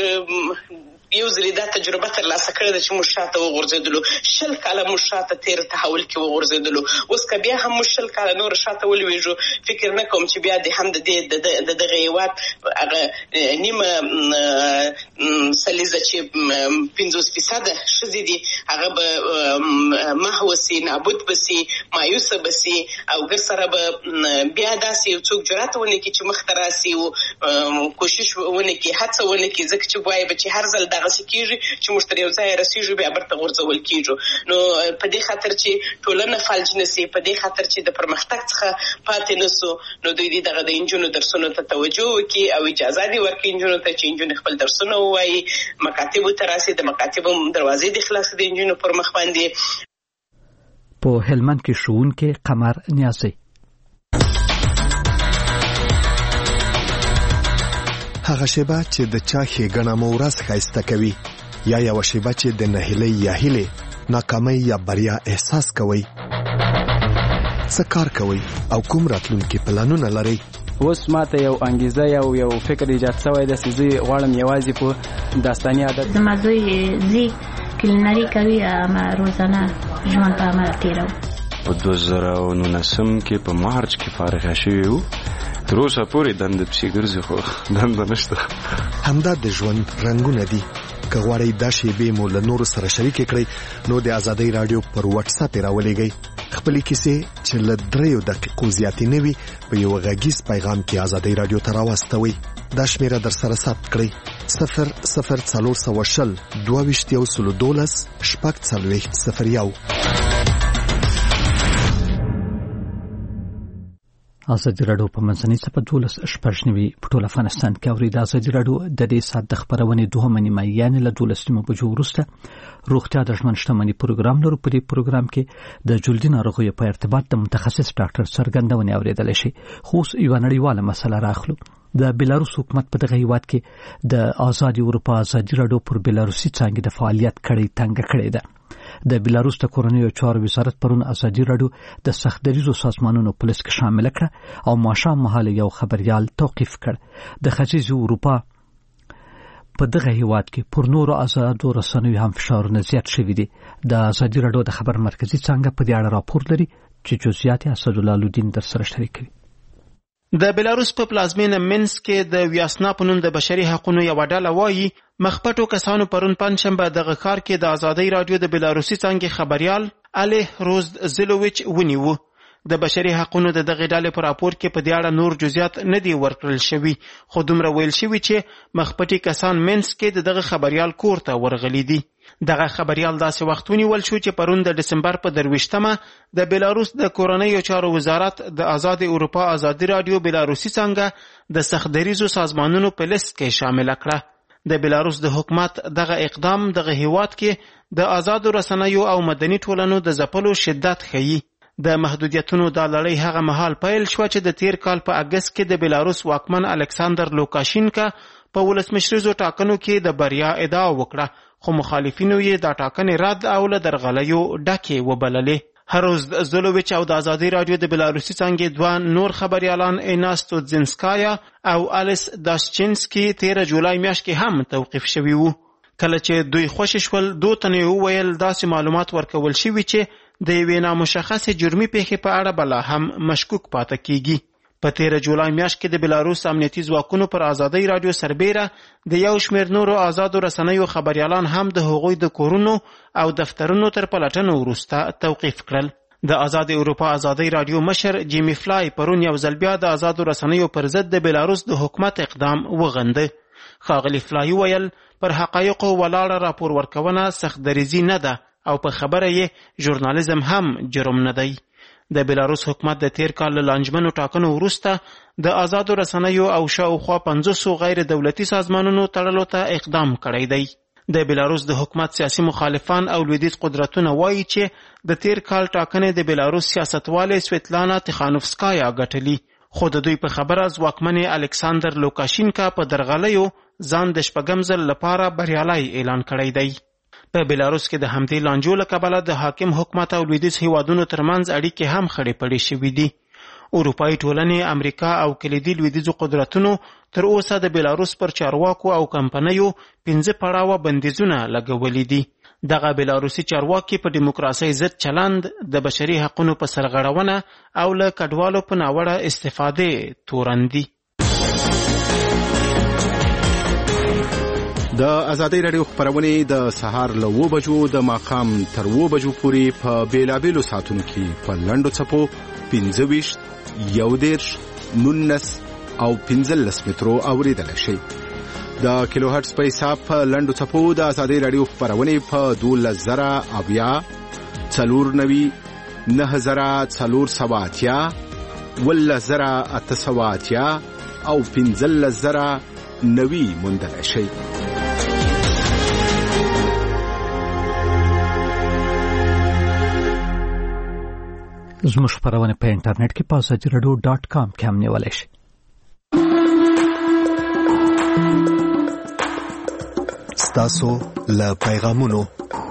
موږ یو ځلې دا تجربه ترلاسه کړې ده چې موږ شاته وغورځېدلو، شل کاله موږ شاته تېر تحول کې وغورځېدلو. اوس که بیا هم موږ شل کاله نور شاته ولوېږو، فکر نه کوم چې بیا د هم د دې د دغه هېواد هغه نیمه سلیزه چې پنځوس فیصده ښځې دي هغه به محو سي، نابود به سي، مایوسه به سي، او ګر سره به بیا داسې یو څوک جرأت ونه کړي چې مخته راسي او کوشش ونه کړي، هڅه ونه کړي، ځکه چې وایي به چې هر ځل دغسې کېږي چې موږ تر یو ځایه رسېږو بیا بیرته غورځول کېږو. نو په دې خاطر چې ټولنه فلج نه سي، په دې خاطر چې د پرمختګ څخه پاتې نه سو، نو دوی دې دغه د نجونو درسونو ته توجه وکړي او اجازه دې ورکړي نجونو ته چې نجونې خپل درسونه ووایي، مکاتبو ته راسي، د مکاتبو دروازې دې خلاصې د نجونو پر مخ باندې. په هلمند کې ښوونکی قمر نیازی: هغه شیبه چې د چا ښېګڼه مو ورځ ښایسته کوي، یا یوه شیبه چې د نهیلۍ یا هیلې، ناکامۍ یا بریا احساس کوئ. څه کار کوئ او کوم راتلونکي پلانونه لرئ؟ اوس ماته یو انګیزه یو یو فکر ایجاد شوی دی چې زه غواړم یوازې په داستاني عادت زما زوی ځي کلینري کوي، اما روزانه ژوند په عمل تېروم. په دوه زره او نولسم کې په مارچ کې فارغه شوي وو، تر اوسه پورې دنده پسې ګرځي خو دنده نشته. همدا د ژوند رنګونه دي. که غواړئ دا شیبې مو له نورو سره شریکې کړئ نو د ازادۍ راډیو پر واتس اپ یې راولېږئ. خپلې کیسې چې له دریو دقیقو زیاتې نه وي په یو غږیز پیغام کې ازادۍ راډیو ته راواستوئ. دا شمیره در سره ثبت کړئ: صفر صفر څلور سوه شل دوه ویشت یو سلو دولس شپږ څلوېښت صفر یو. ازادي راډیو په منځنۍ صفحه دولس شپږ نوي په ټول افغانستان کې اوري. د ازادي راډیو د دې ساعت د خبرونې دوهمه نیمه یعنې له دولس نیمو بجو وروسته روغتیا د ژوند شتمنۍ پروګرام لرو. په دې پروګرام کې د جلدي ناروغیو په ارتباط د متخصص ډاکټر څرګندونې اورېدلی شي. خو اوس یوه نړیواله مسله راخلو. د بیلاروس حکومت په دغه هیواد کې د آزادي اروپا ازادي راډیو پر بیلاروسي څانګې د فعالیت کړۍ تنګه کړې ده. د بیلاروس د کورنیو چارو وزارت پرون ازادي راډیو د سختدریزو سازمانونو په لیست کې شامل کړه او ماښام مهال یو خبریال توقیف کړ. د ختیځې اروپا په دغه هیواد کې پر نورو آزادو رسنیو هم فشارونه زیات شوي دي. د ازادي راډیو د خبر مرکزي څانګه په دې اړه راپور لري. چې جزئیات اسدالله الدین در سره شریکوي. د بلاروس په پلازمینه منسک کې د ویاسنا په نوم د بشري حقوقو یو ډله وایي مخپټو کسانو پرون پنځشنبه دغه ښار کې د ازادۍ رادیو د بلاروسي څنګه خبريال الی روز زلوویچ ونیو. د بشري حقوقو د دغه ډلې په راپور کې په دې اړه نور جزئیات نه دي ورکړل شوي، خو دومره ویل شوي چې مخپټي کسان منسک کې د دغه خبريال کور ته ورغلي دي. دغه خبريال داسې وخت ونیول شو چې پرون د دسمبر په درویشتمه د بلاروس د کورنیو چارو وزارت د آزاد اروپا آزادي رادیو بلاروسي څنګه د سختدریزو سازمانونو په لیست کې شامل کړه. د بلاروس د حکومت دغه اقدام دغه هیواد کې د آزادو رسنیو او مدني ټولنو د ځپلو شدت ښيي. د محدودیتونو د لړۍ هغه مهال پیل شو چې د تیر کال په اگست کې د بلاروس واکمن الکساندر لوکاشینکا په ولسمشریزو ټاکنو کې د بریا ادعا وکړه، خو مخالفینو یې دا ټاکنې رد او له درغلیو ډکې وبللې. هروز زلوویچ او د آزادۍ رادیو د بلاروسي څنګه دوه نور خبريالان ایناستو زینسکایا او الیس داشچینسکی تیر جولای میاشت کې هم توقیف شوي وو. کله چې دوی خوشی شول دوه تنې وویل داسې معلومات ورکول شوي چې د یوې نامشخصې جرمي پیښې په اړه بلا هم مشکوک پاتې کیږي. په تیر جولای میاشت کې د بلاروس امنیتي ځواکونو پر آزادۍ رادیو سربیره د یو شمېر نورو آزادو رسنیو خبريالان هم د هغوی د کورونو او دفترونو تر پلټنو وروسته توقیف کړل. د آزاد اروپا آزادۍ رادیو مشر جیمی فلای پرون یو ځل بیا د آزادو رسنیو پر ضد د بلاروس د حکومت اقدام وغنده. ښاغلي فلای ویل پر حقایقو ولاړه راپور ورکونه سخت دریزي نه ده او په خبره یې ژورنالیزم هم جرم نه دی. د بلاروس حکومت د تیر کال له لانجمنو ټاکنو وروسته د آزادو رسنیو او شاوخوا پنځوسو غیر دولتي سازمانونو تړلو ته اقدام کړی دی. د بلاروس د حکومت سیاسي مخالفان او لویدیځ قدرتونه وایي چې د تیر کال ټاکنې د بلاروس سیاستواله سویتلانا تخانوفسکایا ګټلي، خو د دوی په خبره ځواکمنې الکساندر لوکاشینکا په درغلیو ځان د شپږم ځل لپاره بریالی اعلان کړی دی. په بلاروس کې د همدې لانجو له کبله د حاکم حکومت او لویدیځ هیوادونو ترمنځ اړیکې هم خړې پړې شوي دي. اروپایي ټولنې، امریکا او کلیدي لویدیځو قدرتونو تر اوسه د بلاروس پر چارواکو او کمپنیو پنځه پړاوه بندیزونه لګولي دي. دغه بلاروسي چارواکي په دیموکراسۍ ضد چلند، د بشري حقوقو په سرغړونه او له کډوالو په ناوړه استفاده تورن دي. د آزادۍ رادیو خبرونه د سهار له اوه بجو د ماښام تر اوه بجو پورې په بیلابیلو ساعتونو کې په لنډو څپو پنځه ویشت، یو دېرش، نولس او پنځلس مترو اورېدلی شئ. د کیلو هرټز په حساب په لنډو څپو د آزادۍ رادیو خبرونه په دولس زره اویا، څلور نوي، نهه زره څلور سوه اتیا، اوولس زره اته سوه اتیا او پنځلس زره نوي موندلی شئ. زموږ خپرونه په انټرنیټ کې په آزادي رادیو ډاټ کام کې هم نیولی شئ. ستاسو له پیغامونو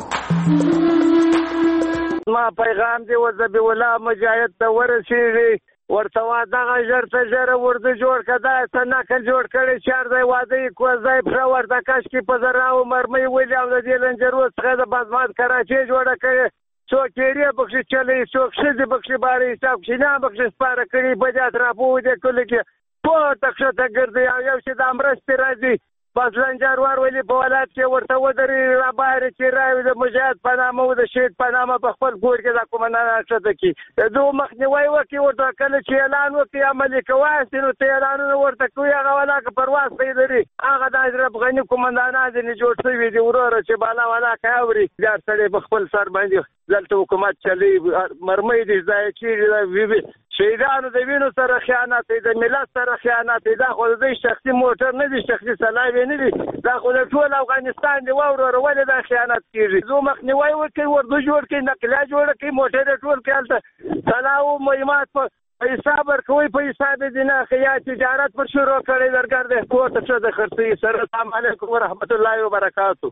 ما پیغام دی وزبی ولا مجاهد ته ورسېږي، ورته وا دغه ژر ته ژر ورده جوړ کړه، داسې نقل جوړ کړی چار ځای واده یې کوزی پښه ورته کش کې په زراو مرمۍ ولي او د دې لنجرو څخه د بازمات کراچۍ جوړه کړې، څوک ایرې پکښې چلی، څوک ښځې پکښې بارې، څوک کوچنیان پکښې سپاره کړي، په دې اطرافو دې کلي کې پورته ښکته ګرځي او یو چې دا مرستې راځي بس لنجروار ولي په ولایت کې ورته ودرېږي راباهرې چې راوي د مجاهد په نامه او د شهید په نامه په خپل کور کې دا قومندانان ښکته کړي، د دغو مخنیوی وکړي، ورته کله چې اعلان وکړي عملي کواسي نو ته اعلانونه ورته کوي، هغه ولاکه پرواز ته یې لري، هغه د اشرف غني قومندانان ځینې جوړ شوي دي وروره چې بالا ولاکه اوري، دا سړی په خپل سر باندې دلته حکومت چلی، مرمۍ دې ضایع کېږي، شهیدانو د وینو سره خیانت دی، د ملت سره خیانت دی، دا خو د دوی شخصي موټر نه دی، شخصي سلاوي نه دی، دا خو د ټول افغانستان دی، واوروره ولې دا خیانت کېږي؟ زه مخنیوی وکړئ، اردو جوړ کړئ، نقلیه جوړه کړئ، موټر یې ټول کړئ، هلته سلاو مهمات په حساب ورکوئ، په حساب دې نه یا تجارت پر شروع کړئ، درګر دی کور ته ښه د خرڅوي سره. السلام علیکم ورحمت الله وبرکاتو.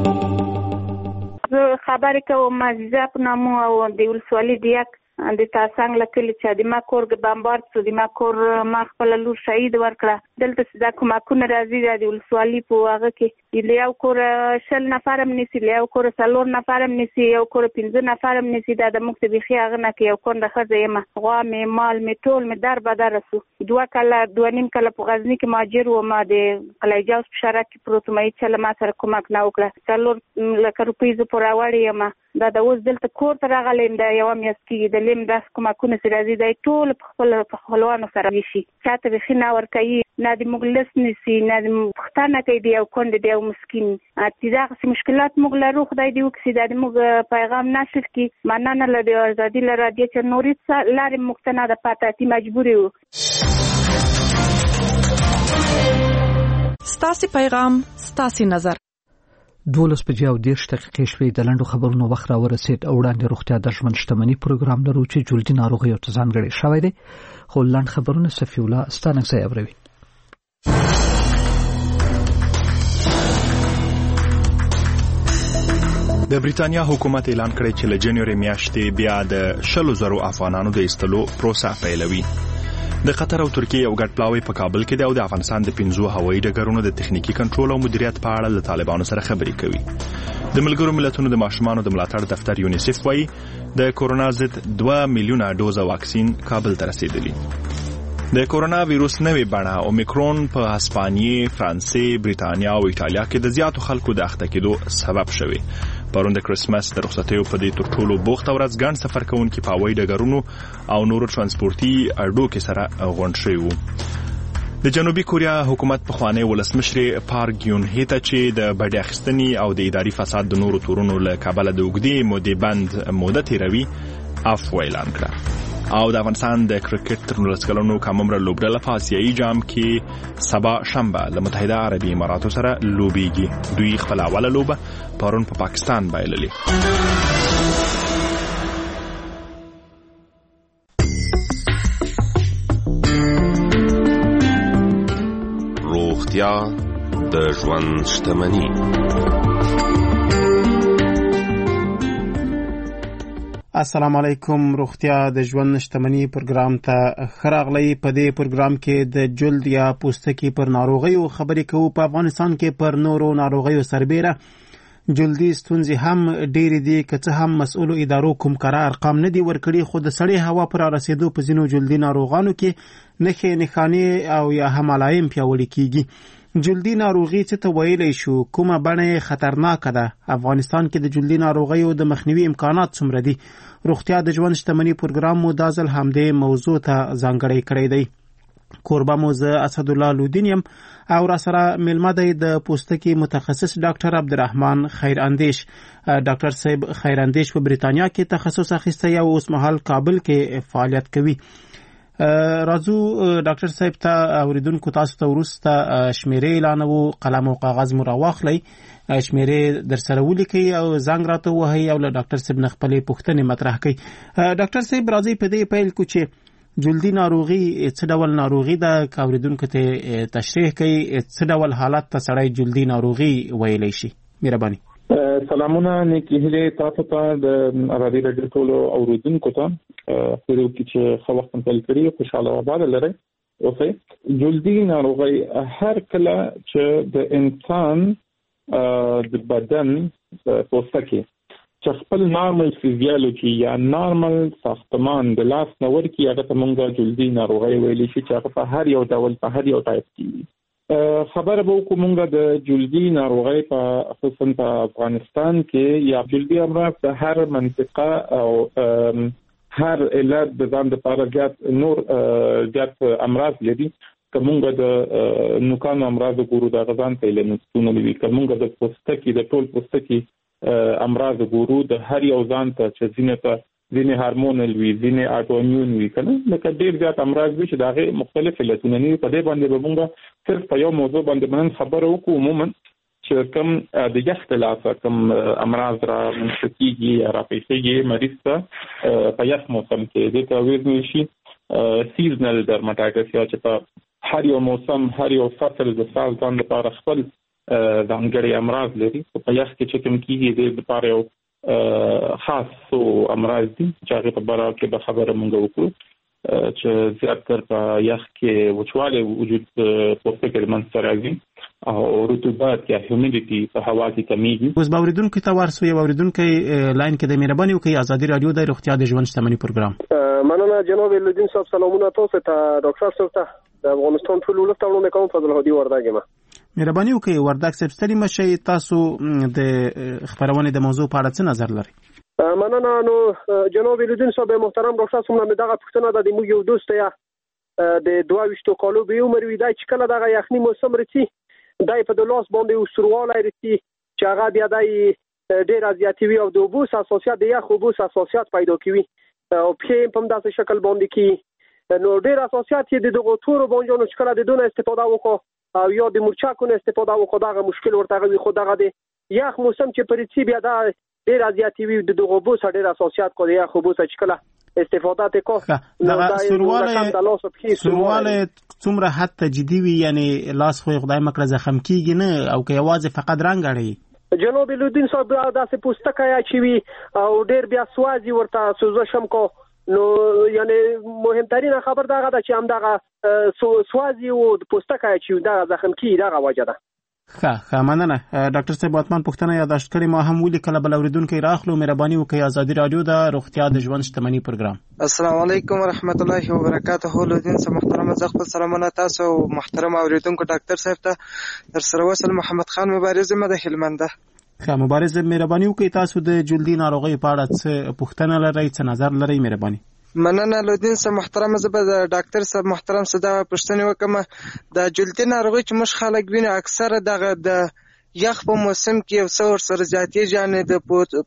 زه خبرې کوم عزیزه په نامو او د ولسوالي ډیک د تاسنګ له کلي چې د ما کور بمبارد شو، د ما کور ما خپله لور شهید ورکړه، دلته چې دا کومکونه راځي د ولسوالي په هغه کې له یو کور شل نفر هم نیسي، له یو کور څلور نفر هم نیسي، یو کور پنځه نفر هم نیسي. دا د موږ ته بیخي هغه نه کې یو کونډه ښځه یم، غوا مې مال مې ټول مې در بدر سو. دوه کاله دوه نیم کاله په غزني کې مهاجر وم، د قلعه جوز په شارع کې پروت وم، هېچا له ما سره کومک نه وکړه. څلور لکه روپۍ زه پورې راوړې یم. دا د اوس دلته کور ته راغلی یم، د یوه میاشت کېږي. د لیم داسې کومکونه چې راځي دا یې ټول په خپل په خپلوانو سره ویشي، چا ته بیخي نه ورکوي، نه د موږ لس نیسي، نه د پوښتنه کوي د یو کونډې د یو مسکین. چې دغسې مشکلات موږ لرو، خدای دې وکړي دا د موږ پیغام نشر کړي. مننه له د ازادي له رادیو چې نورې څه لارې موږ ته نه ده پاته، اتي مجبور یو. ستاسې پیغام ستاسې نظر. دولس بجې او دېرش دقیقې شوې. د لنډو خبرونو وخت راورسېد او وړاندې روغتیا د ژوند شتمني پروګرام لرو چې جلدي ناروغیو ته ځانګړی شوی دی، خو لنډ خبرونه صفي الله ستانکزی اوروي. د بریتانیا حکومت اعلان کړی چې له جنوري میاشتې بیا د شلو زرو افغانانو د ایستلو پروسه پیلوي. د قطر او ترکیه یو ګډ پلاوی په کابل کې دی او د افغانستان د پنځو هوایي ډګرونو د تخنیکی کنټرول او مدیریت په اړه له طالبانو سره خبرې کوي. د ملګرو ملتونو د ماشومانو د ملاتړ دفتر یونیسف وایي د کورونا ضد دوه میلیونه ډوزه واکسین کابل ته رسیدلی. د کورونا وایروس نوې بڼه اومیکرون په هسپانیې، فرانسې، بریتانیا او ایټالیا کې د زیاتو خلکو د اخته کېدو سبب شوی. پرون د کرسمس د رخصتیو په دې تر ټولو بوخته ورځ ګڼ سفر کوونکي په هوایي ډګرونو او نورو ترانسپورتي اډو کې سره غونډ شوي وو. د جنوبي کوریا حکومت پخوانی ولسمشر پارک ګیون هی ته چې د بډې اخیستنې او د اداري فساد د نورو تورونو له کبله د اوږدې مودې بند موده تیروي عفو اعلان کړه. او د افغانستان د کرکټ تر نولس کلنو کاممره لوبډله په آسیایي جام کې سبا شنبه له متحده عربي اماراتو سره لوبېږي. دوی خپله اوله لوبه پرون په پاکستان بایللې. روغتیا د ژوند شتمني. السلام علیکم. روغتیا د ژوند شتمني پروګرام ته خراغلی. په دې پروګرام کې د جلد یا پوستکي پر ناروغیو خبرې کوو. په افغانستان کې پر نورو ناروغیو سربېره جلدي ستونزې هم ډېرې دي، که څه هم مسؤلو ادارو کوم کره ارقام نه دي ورکړي، خو د سړې هوا پر رسیدو په ځینو جلدي ناروغانو کې نښې نښانې او یا هم علائم پیاوړي کیږي. جلدي ناروغي څه ته ویلی شو؟ کومه بڼه خطرناکه ده؟ افغانستان کې د جلدي ناروغیو د مخنیوي امکانات څومره دي؟ روغتیا د ژوند شتمني پروګرام مو دا ځل همدې موضوع ته ځانګړی کړی دی. کوربه مو زه اسدالله لودین یم او را سره میلمه دی د پوستکي متخصص ډاکټر عبدالرحمن خیراندیش. ډاکټر صاحب خیراندیش په بریتانیا کې تخصص اخیستی او اوس مهال کابل کې فعالیت کوي. راځو ډاکټر صاحب ته اوریدونکو تاسو ته وروسته شمیرې اعلانوو، قلم او کاغذ مو راواخلئ، شمیرې در سره ولیکئ او زنګ راته ووهئ او له ډاکټر صاحب نه خپلې پوښتنې مطرح کړئ. ډاکټر صاحب راځئ په دې پیل کړو چې جلدي ناروغي څه ډول ناروغي ده، که اوریدونکو ته تشریح کوي څه ډول حالت ته سړی جلدي ناروغي ویلی شي. مهرباني. سلامونه، نیکې هیلې تاسو ته د ازادي راډیو ټولو اوریدونکو ته. خو چې ښه وخت مو پیل کړي، خوشحاله او آباده لرئ اوسئ. جلدي ناروغي هر کله چې د انسان د بدن پوستکي چې خپل نارمل فیزیولوژي یا نارمل ساختمان د لاس نه ورکړي، هغه ته موږ جلدي ناروغي ویلی شي چې هغه په هر یو ډول په هر یو ټایپ کې خبره به وکړو. موږ د جلدي ناروغۍ په خصوصا په افغانستان کې یا جلدي امراض د هر منطقه او هر علت د ځان لپاره زیات نور زیات امراض لري. که موږ د نوکانو امراض ګورو د غزان ته لنستونه وي، که موږ د پوستکي د ټول پوستکي امراض ګورو د هر یو ځان ته چې ځینې ته ځینې هارمونل وي، ځینې اټومیون وي، کنه لکه ډېر زیات امراض وي چې د هغې مختلف علتونه نه وي. په دې باندې به موږ صرف په یو موضوع باندې نن خبره وکړو. عموما چې کوم د یخ له لاسه کوم امراض را منځته کېږي یا راپېښېږي مریض ته په یخ موسم کې، دې ته ویلی شي سیزنل ډرماټایټس، یا چې په هر یو موسم هر یو فصل د سال ځان لپاره خپل ځانګړي امراض لري. په یخ کې چې کوم کېږي دې لپاره یو خاص امراض دي چې هغې په باره کې به خبره مونږ وکړو. چې زیاتره په یخ کې وچوالی وجود په فکر منځ راځي او رطوبت یا هیومیډیټي په هوا کې کمیږي. اوس به اوریدونکو ته ورسو یو اوریدونکو لاین کې د مهرباني وکړئ ازادي رادیو د روغتیا د ژوند شتمنۍ پروګرام. مننه جناب الدین صاحب، سلامونه تاسو ته، ډاکټر صاحب ته د افغانستان ټول ولس ته وړاندې کوم. فضل هادي وردګ یم. مهرباني وکړئ وردګ صاحب ستړي مشئ، تاسو د خبرونې د موضوع په اړه څه نظر لرئ؟ مننه. نو جناب الدین صاحب محترم ډاکټر صاحب موږ دغه پوښتنه د موږ یو دوست یا د دوه ویشتو کالو به عمر وي دا چې کله دغه یخني موسم رسي دای په دلاس باندې وسرواله رسي چې هغه بیا دای ډیر ازیاتوي او د اوبو حساسیت د یخ اوبو حساسیت پیدا کوي او په هم داسې شکل باندې کی نو ډیر حساسیت د دغه تورو باندې نو چې کله د دونه استفاده وکړو او یا د مرچکونو استفاده وکړو دغه مشکل ورته وي. خو دغه د یخ موسم چې پرېږي بیا دا ډیر ازیاتوي د دغه اوبو سره ډیر حساسیت کوي یخ اوبو چې کله استفاده وکړو. دغه سرواله سرواله څومره حد ته جدي وي، یعنی لاس خو خدای مکړه زخم کیږي نه او که یوازې فقط رنګ اړي؟ جناب الدین صاحب داسې پوستکه چې وي او ډیر بیا سوازي ورته سوزش هم کو نو یعنی مهمترین خبر دغه ده چې هم دغه سوازي او پوستکه چې دغه زخم کی دغه وجه ده. ښه ښه مننه ډاکټر صاحب. واتمان پوښتنه یاداشت کړې ما هم ولیکله، بل اوریدونکي راخلو. مهرباني وکړئ ازادي رادیو د روغتیا د ژوند شتمنۍ پروګرام. السلام علیکم ورحمت الله وبرکاته. الدین صاحب محترم زه خپل سلامونه تاسو محترم اوریدونکو ډاکټر صاحب ته در سره وصل. محمد خان مبارز مده هلمند. ښه مبارز مهرباني وکړئ تاسو د جلدي ناروغۍ په اړه څه پوښتنه لرئ، څه نظر لرئ؟ مهرباني. مننه الدین صاحب محترم. زه به د ډاکټر صاحب محترم څخه دا پوښتنه وکم. د جلدي ناروغي چې موږ خلک ویني اکثره دغه د یخ په موسم کې یو څه ورسره زیاتېږي، یعنې د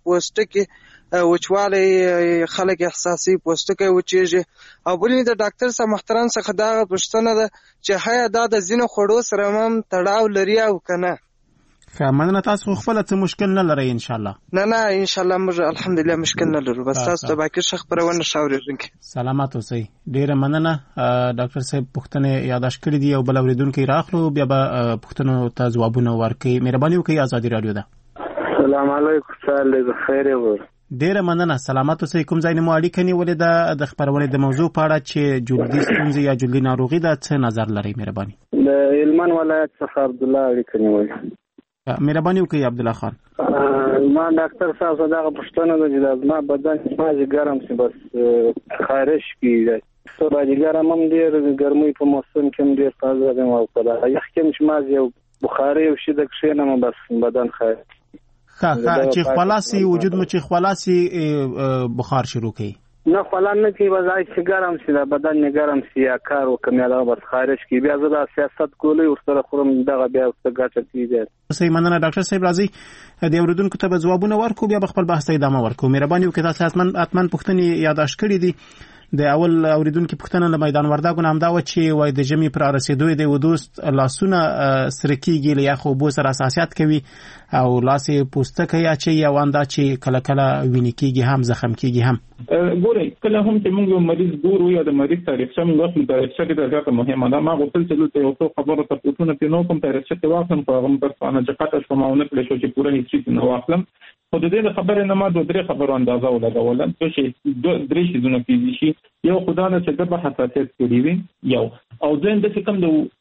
پوستکي وچوالی خلک احساسي، پوستکی وچېږي. او بل د ډاکټر صاحب محترم څخه دا پوښتنه ده چې هیا دا د ځینو خوړو سره هم تړاو لري او که نه؟ ښه مننه. تاسو خپله څه مشکل نه لرئ انشاءالله؟ نه نه انشاءالله موږ الحمدلله مشکل نه لرو. بس تاسو ته باقي ښه خپرونه ښه اورېدونکي. سلامت اوسئ. ډېره مننه ډاکټر صاحب. پوښتنې یاداشت کړي دي او بل اورېدونکی راخلو بیا به پوښتنو ته ځوابونه ورکوي. مهرباني وکړئ ازادي رادیو ده. سلام علیکم. سهار د خیر و. ډېره مننه. سلامت اوسئ. کوم ځای نه مو اړیکه نیولې ده د خپرونې د موضوع په اړه چې جلدي ستونزې یا جلدي ناروغي ده څه نظر لرئ؟ مهرباني. د هلمند ولایت څخه عبدالله اړیکه نیولې. مهرباني وکړئ عبدالله خان. ما ډاکټر صاحب څخه دغه پوښتنه ده چې زما بدن مازې ګرم شي، بس خارش کیږي. څه باندې ګرم هم ډېر ګرمۍ په موسم کې هم ډېر تازه یم او په دغه یخ کې هم چې مازې یو بخارۍ او شي د کښېنم بس بدن خارش. ښه ښه چې خلاصي وجود مو چې خلاصي بخار شروع کوي؟ نه خلا نه کوي، بس چې ګرم شي د بدن نه ګرم شي یا کار وکړم یا دغه بس خارش کوي. بیا زه د سیاست کولی ورسره خورم دغه بیا ورته ګټه کېږي. صحیح مننه ډاکټر صاحب. راځئ د اورېدونکو ته به ځوابونه ورکړو بیا به خپل بحث ته ادامه ورکړو. مهرباني وکړئ تاسو حتما پوښتنې یاداشت کړي دي. د اول اوریدونکو پوښتنه له میدان وردګو نه همدا و چې وای د ژمي پر رسیدو دی و دوست لاسونه سره کیږي له یخ اوبو سره حساسیت کوي او لاسې پوستکی اچي یا واندا چې کله کله ویني کیږي هم زخم کیږي هم. ګورئ کله هم چې موږ مریض ګورو یا د مریض تاریخچه موږ وخت تاریخچه کې ډېره مهمه ده. ما غوښتل چې دلته یو څو خبرو ته پوښتنه پینو کوم تاریخچه ته واخلم په هغه پرسانه چې قطع شوم او نه کړی شو چې پوره هیڅ نه واخلم. خو د دې خبرې نه ما دوه درې خبرو اندازه ولګوله چې درې شیزونه کېږي شي. یو خدای نه چې د حساسیت کړی وي یو او دویم د کوم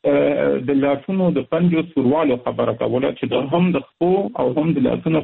د د لاسونو د پنجو سروالو خبره کوله چې هم د خو او هم د لاسونو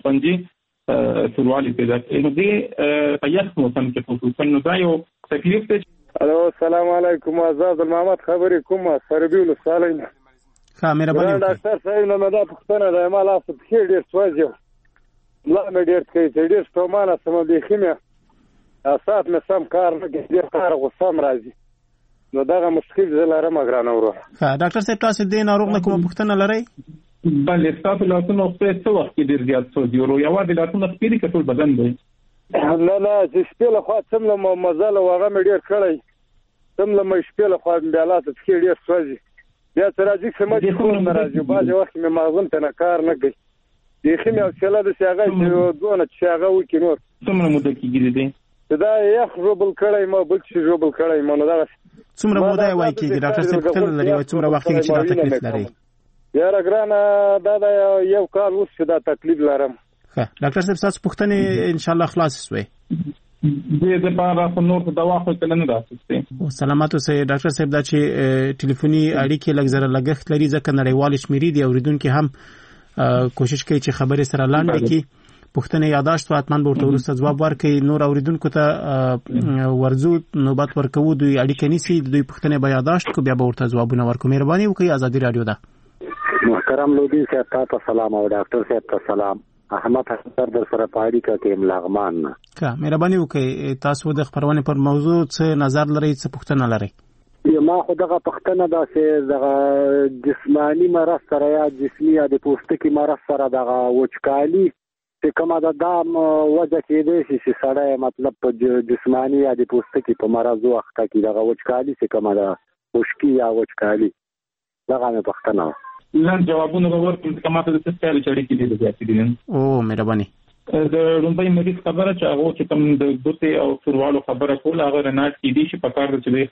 پنجې سروالي پیدا کوي. نو دې په یخ موسم کې خصوصا نو دا یو تکلیف دی. الو السلام علیکم. آزاد محمد خبرې کوم سربي ولسوالۍ نه. ښه مهرباني وکړئ. ډاکټر صاحب نه دا پوښتنه ده ما لاس په کې ډېر سوځي لا مې ډېر کوي چې ډېر ستومانه سم دي خمه اساس مې سم کار نه کوي ډېر کار غوسم راځي نو دا مشکل زلاره مګرانه ورو. ها ډاکټر صاحب تاسو دې ناروغ نه کوم پوښتنه لرئ؟ بلې تاسو لاسونه په څه وخت کې ډېر زیات سوځي ورو یا د لاسونو سپیری کټول بدن دی؟ نه نه چې سپیله خو څم له مزاله وغه مې ډېر کړی څم له مې سپیله خو بیا لاس کې ډېر سوځي بیا تر راځي چې مې خو نه راځي بعض وخت مې مغزن ته نه کار نه کوي. د خمه او چلا د سیاغه چې دونه چاغه وکي نور څومره مده کېږي دي دا یخ جوبل کړای ما بل څه جوبل کړای ما نو دا څومره مده وای کېږي ډاکټر صاحب څنګه لري وای څومره وخت کې چې دا تکلیف لري؟ یاره ګرانه دا دا یو کال اوس چې دا تکلیف لرم. ښه ډاکټر صاحب تاسو پوښتنه ان شاء الله خلاص شوي. دې د پاره په نور دوا خو کله نه راځي. سلامات اوسئ ډاکټر صاحب. دا چې ټلیفوني اړیکې لږ زره لګښت لري ځکه نړیوال شمیرې دي اوریدونکو هم کوشش کوي چې خبرې سره لاندې کړي. پوښتنه یاداشت واتمن به ورته ورسته جواب ورکړي. نور اوریدونکو ته ورزو نوبت ورکوو دوی اړیکې نیسي دوی پوښتنه به یاداشت کو بیا به ورته ځوابونه ورکړو. مهرباني وکړئ. ازادي رادیو ده. محترم لودین صاحب تاسو سلام او ډاکټر صاحب ته سلام. احمد حسن در سره پاړی کې املاغمان نه کا مهرباني وکړئ. تاسو د خبرونه پر موضوع څه نظر لرئ څه پوښتنه لرئ؟ ما خو دغه پښتنه دا چې دغه جسمانی مرض سره یا جسمي یا د پوستکي مرض سره دغه وچکالي چې کومه ده دا وجه کېدای شي چې سړی مطلب په جسمانی یا د پوستکي په مرض وخت کې دغه وچکالي چې کومه ده خشکي یا وچکالي دغه مې پښتنه لن جوابونه به ورکړم چې ماته د څه ستایل چړې کې دي زیاتې دي. او مهرباني. د لومبۍ مریض خبره چې هغه چې کوم د ګوتې او سروالو خبره کول هغه رناټ کې دي چې په کار د چې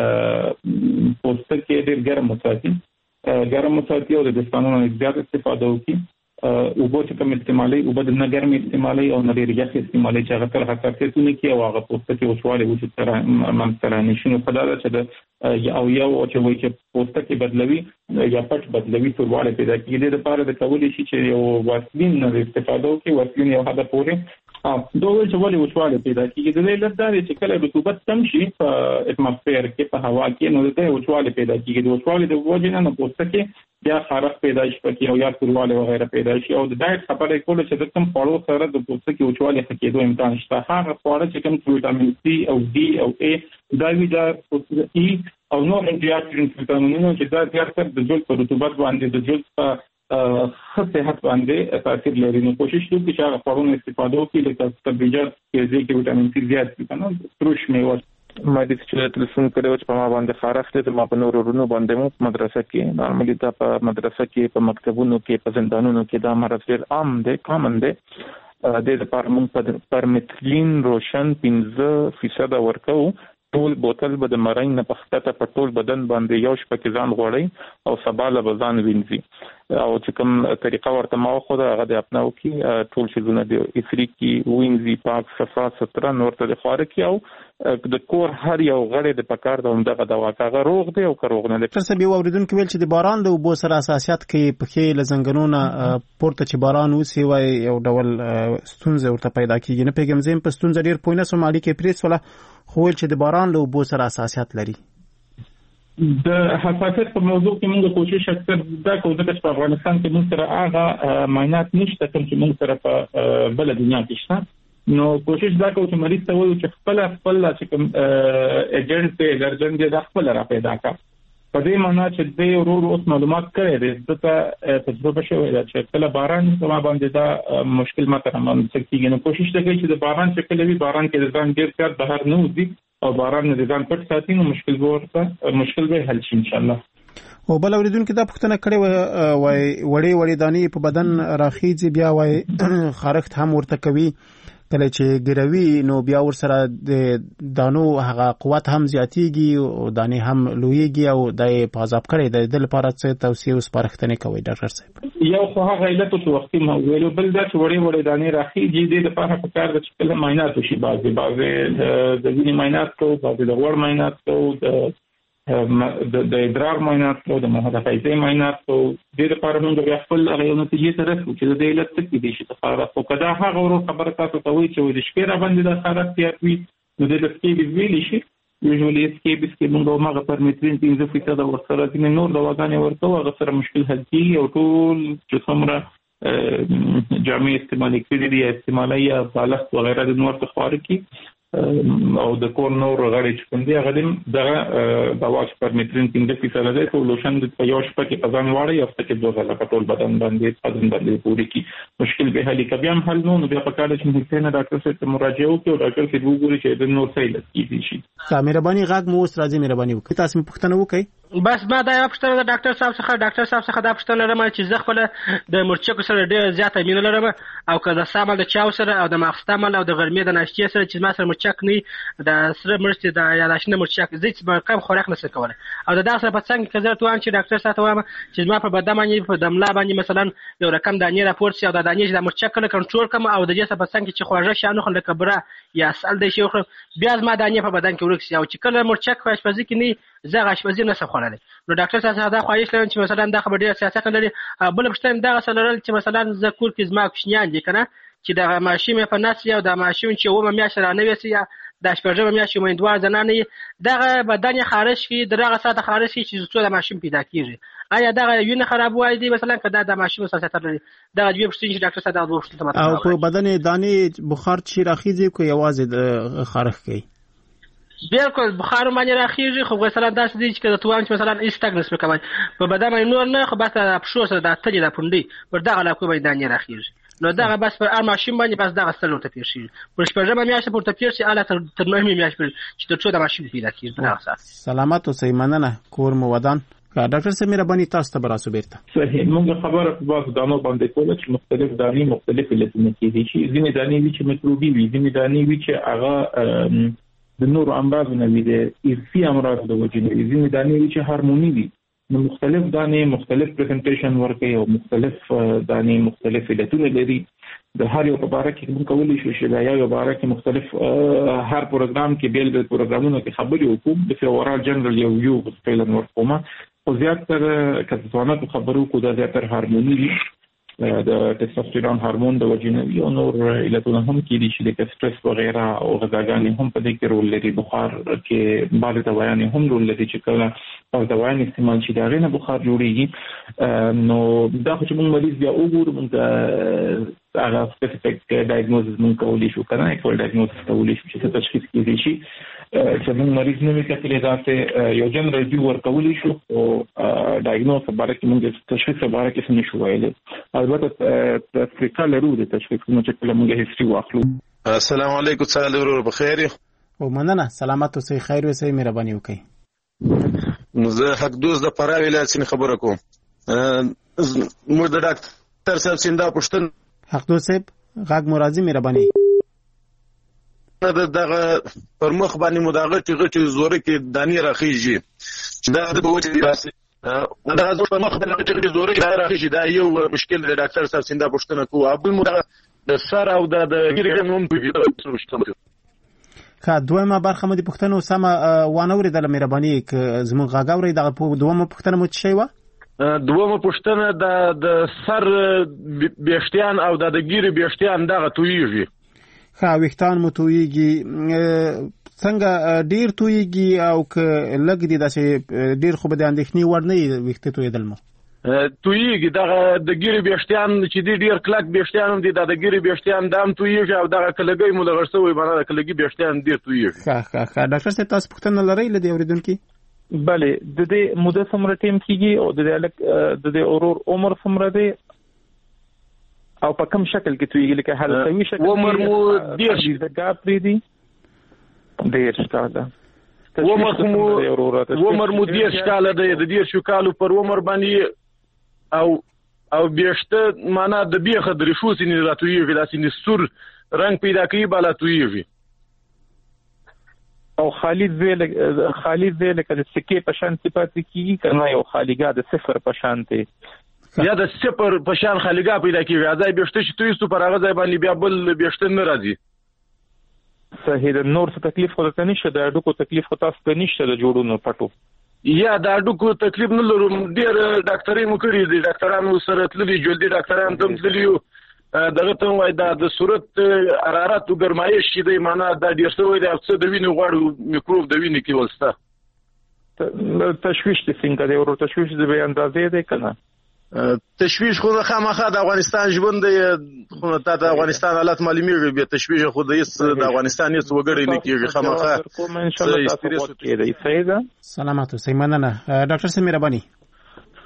خپل پوستکي ډېر ګرم وساتي ګرم وساتي او د دستانونو زیات استفاده وکړي. او به چې کوم استعمالي او به د نګرمي استعمالي او نه ډېر یخ استعمالي چې هغه تر حساسیتونه کې او هغه پوستکي وسواله و چې تر منځ نشي نو په دا چې د او یو چې وایي چې پوستکي بدلوي یا پټ بدلوي سرواله پیدا کیږي. د لپاره د کولې شي چې یو واسلین نه استفاده وکړي. واسلین یو هدا پورې دوه چې ولې وسواله پیدا کیږي. د دې لپاره چې کله رطوبت کم شي په اتموسفیر کې په هوا کې نو د دې وسواله پیدا کیږي. د وسواله د وجه نه پوستکي یا خارق پیدا شي پکې او یا سرواله وغیرہ پیدا شي. او د ډایټ خبره کول چې د کوم خواړو سره د پوستکي وچواله کېدو امکان شته. هغه خواړه چې کوم ویټامین سی او ډي او اي دا وی دا ای او نو انټي ویټامینونه چې دا زیاتره د جلد په رطوبت باندې د جلد په صحت باندې تاثیر لري. نو کوشش وکړئ چې هغه خواړو استفاده وکړئ لکه سبزیجات کې چې ویټامین سی زیات وي کنه تروش میوه. ما د چې تلفون کړو چې په ما باندې خارخ دي ما په نور ورونو باندې مو مدرسه کې نارملي دا په مدرسه کې په مکتبونو کې په زندانونو کې دا مرض ډېر عام دی کامن دی. د لپاره موږ پر متلین روشن پنځه فیصد ورکو. ټول بوتل به د مرین نه پخته په ټول بدن باندې یو شپه کې ځان غوړی او سبا له بزان وینځي. او چې کوم طریقه ورته ما خو دا هغه د اپناو کې ټول شیزونه د افریقي وینځي پاک صفا ستره نور ته د خاره کې او د کور هر یو غړي د پکار د همدغه دوا کاغه روغ دی او کروغ نه دی. تر څه به اوریدونکو ویل چې د باران د وبو سره اساسيات کې په کې لزنګنونه پورته چې باران وسی وای یو ډول ستونزه ورته پیدا کیږي. نه پیګم زم په ستونزه ډیر پوینه سومالي کې پریس ولا خو چې د باران له وبو سره اساسيات لري. د حساسیت په موضوع کې موږ کوشش اکثر دا کوو چې په افغانستان کې موږ سره هغه معاینات نشته کوم چې موږ سره په بل دنیا کې شته. نو کوشش دا کوو چې مریض ته وایو چې خپل خپل چې کوم ایجنټ دی درجن دی د خپل را پیدا کا. په دې معنی چې د ورو اوس معلومات کړي دي ته تجربه شوی دا چې کله باران سما باندې دا مشکل ماته هم څنګه نو کوشش وکړي چې د باران چې کله وی باران کې ځان ډیر کار بهر نه وځي او باران نه ځان پټ ساتي نو مشکل ورته مشکل به حل شي ان شاء الله. او بل اوریدونکو دا پوښتنه کړې وای وړې وړې دانی په بدن راخیږي بیا وای خارښت هم ورته کوي کله چې ګروي نو بیا ور سره د دانو هغه قوت هم زیاتیږي او دانې هم لویږي او د پازاب کړي د لپاره څه توصیه او سپارښتنه کوي ډاکټر صاحب؟ یو خو هغه علت چې وختي مو ویلو بل دا چې وړې وړې دانې راخیږي د لپاره په کار د چې کله معاینات وشي بعضي بعضي د وینې معاینات کوو بعضي د غوړ معاینات کوو د د ادرار معاینات کوو د محرکایي معاینات کوو د لپاره موږ بیا خپل هغه نتیجې سره رسو چې د علت څه کې دي چې تفاعل او کدا هغه ورو خبره تاسو ته وایي چې د شپې را باندې د حالت تیار وي نو د سکیبس ویل شي یوزولي سکیبس کې موږ ماغه پرمیترین پنځه فیصد ورسره د نور دواګانې ورته هغه سره مشکل حل کیږي او ټول چې څومره جامع استعمال کړي دي استعمالي یا بالښت وغیرہ د نور څخه خارج کی او د کور نور غړي چې کوم دی هغه دغه دوا چې پرمیترین پنځه فیصد دی ټول لوشن د یو شپه کې پزان واړی او څه کې دوه غلا ټول بدن باندې پزان باندې پوری کی مشکل به حل کبي هم حل نو بیا په کال چې موږ نه ډاکټر سره مراجعه وکړو او ډاکټر سره وګوري چې د نور څه علت کیږي شي. مهرباني غاګ مو اوس راځي مهرباني وکړئ تاسو پوښتنه وکړئ. بس ما دا یو پوښتنه د ډاکټر صاحب څخه ډاکټر صاحب څخه دا پوښتنه لرم چې زه خپل د مرچکو سره ډېر زیاته مینه لرم او که د سامل د چاو سره او د ماخستامل او د غرمې د ناشتې سره چې ما سره مرچک نه د سره مرچ د یاداشنه مرچک زه چې کم خوراک نشم کولای او د دا سره په څنګه کې زه ته وایم چې ډاکټر صاحب ته وایم چې ما په بدن باندې په دملا باندې مثلا یو رقم دانې راپور شي او د دانې د مرچک کله کنټرول کوم او د دې سره په څنګه چې خواږه شانو خل کبره یا سال د شي خو بیا ما دانې په بدن کې ورکسي او چې کله مرچک په شپږ کې نه زه غشپزی نه سفولای نو ډاکټر صاحب دا خواهش لرم چې مثلا دا خبر ډیر سیاست لري بل پښتون دا سره چې مثلا زکور کې زما کوشنیان دي کنه چې د ماشوم په ناس یو د ماشوم چې و مې شر نه وسی د شپږم میاشتې امیدوار زنانه دغه بدن خارج کی دغه ساته خارج کی چې څو د ماشوم پیدا کیږي آیا دغه یو نه خراب وای دی مثلا کدا د ماشوم سیاست لري دغه دوی پښتون چې ډاکټر صاحب دا دوه پښتون او په بدن دانې بخار چې راخیږي کو یوازې د خارج کوي بالکل بخار باندې راخیږي خو مثلا داسې دي چې توان چې مثلا استګنس وکوي په بدن باندې نور نه خو بس د پښو سره د تلې د پوندې پر دغه لا کومه دانې راخیږي نو دغه بس پر ار ماشین باندې بس دغه ستلو ته پیښي پر شپږم میاشته پر ته پیښي اله تر تر نهمه میاشته چې ته څو د ماشین پیدا کیږي په اساس سلامات او سیمانه کور مو ودان ډاکټر سمیر ربانی تاسو ته براسو بیرته صحیح موږ خبره په باب دانو باندې کوله چې مختلف دانی مختلف علتونه کیږي چې ځینې دانی وی چې میکروبي وي ځینې دانی وی چې هغه د نور امراض نه وي د ارثي امراض د وجې نه ځینې دانې وي چې هارموني وي نو مختلف دانې مختلف پریزنټیشن ورکوي او مختلف دانې مختلف علتونه لري د هر یو په اړه کې موږ کولی شو چې دا یو په اړه کې مختلف هر پروګرام کې بیل بیل پروګرامونه کې خبرې وکړو د فورال جنرال یو یو په ورکومه او زیاتره کڅوانه خبرو کو د زیاتره هارموني وي د ټستوستيرون هورمون د وجې یو نور علتونه هم کې دي چې د سټرس وغیرہ او غذاګانې هم په دې کې رول لري بخار کې بعض دوايانې هم رول لري چې کله او دوايان استعمال شي دا غینه بخار جوړيږي نو دا چې موږ مریض بیا وګورو موږ هغه سپیسیفیک ډایګنوزس موږ کولی شو کنه یو ډایګنوزس کولی شو چې تشخیص کیږي شي چې موږ مریض نه وکړي دا ته یو جنرال ډیو ورکولی شو او ډایګنوز لپاره کې موږ تشخیص لپاره کې څه نشو ویلي البته تفریقه لرو د تشخیص نو چې کله موږ هیستوري واخلو السلام علیکم تعالی ورور بخیر او مننه سلامت او صحیح خیر وسې مهرباني وکړئ نو زه حق دوز د پراوی ولایت خبره کوم موږ د ډاکټر صاحب څنګه پښتون حق دوز صاحب غاګ مرادي مهرباني دغه پر مخ باندې مداغه غټي زوره کې دانی راخیږي چې دا د بوجي دی راسي دا د پر مخ باندې غټي زوره کې راخیږي دا یو مشکل دی ډاکټر صاحب څنګه پښتنه کوو ابل مداغه د سر او د ګریګن هم په دې کا دویمه برخه مو د پښتنو سم وانوري د مهرباني ک زمون غاګاوري د دویمه پښتنه مو شي و دویمه پښتنه د د سر بیشتیان او د ګری بیشتیان دغه تویږي ها وختان مو تویږي څنګه ډیر تویږي او ک لګ دي داسې ډیر خو به د اندېښنې ور نه وخت تویدل مو تویږي دغه د ګری بیشتیان چې دی ډیر کلک بیشتیان هم دي د ګری بیشتیان دام تویږي او دغه کلګي مو لغړسوي باندې کلګي بیشتیان ډیر تویږي ها ها ها ډاکټر صاحب تاسو پوښتنه لرئ لدی اوریدونکو بله د دې موده څومره ټیم کیږي او د دې د دې اورور عمر څومره دی او په کوم شکل کې تویږي لکه حالتوي شکل عمر مو ډیر د ګاپري دی ډیر ستاده عمر مو عمر مو ډیر شکاله دی د ډیر شکالو پر عمر باندې او او بیشته معنا د بیخه د رشو سینې راتویږي داسې نسور رنگ پیدا کوي بالا تویږي او خالی ذیل خالی ذیل کله سکه په شان صفات کیږي کنه یو خالیګه د صفر په شان ته یا د صفر په شان خالیګه پیدا کیږي ځای بیشته چې توي سو پر هغه ځای باندې بیا بل بیشته نه راځي صحیح د نور څه تکلیف ولته نشته د اډوکو تکلیف خو تاسو ته نشته د جوړونو پټو یا د اډوکو تکلیف نه لرم ډیر ډاکټرې مو کړی دي ډاکټرانو سره تللي جلدي ډاکټران تم تللي دغه ته وای دا د صورت حرارت او ګرمایش شي د معنا د ډیر څه وای د څه د وینې غوړ میکروب د وینې کې ولسته تشویش د څنګه دی ورو تشویش د به اندازې دی کنه تشویش خو خامخا د افغانستان ژوند دی خو د افغانستان حالت معلومیږي به تشویش خو د هیڅ د افغانستان هیڅ وګړي نه کیږي خامخا کوم ان شاء الله تاسو کې دی فایده سلامات اوسئ مننه ډاکټر سمیر ربانی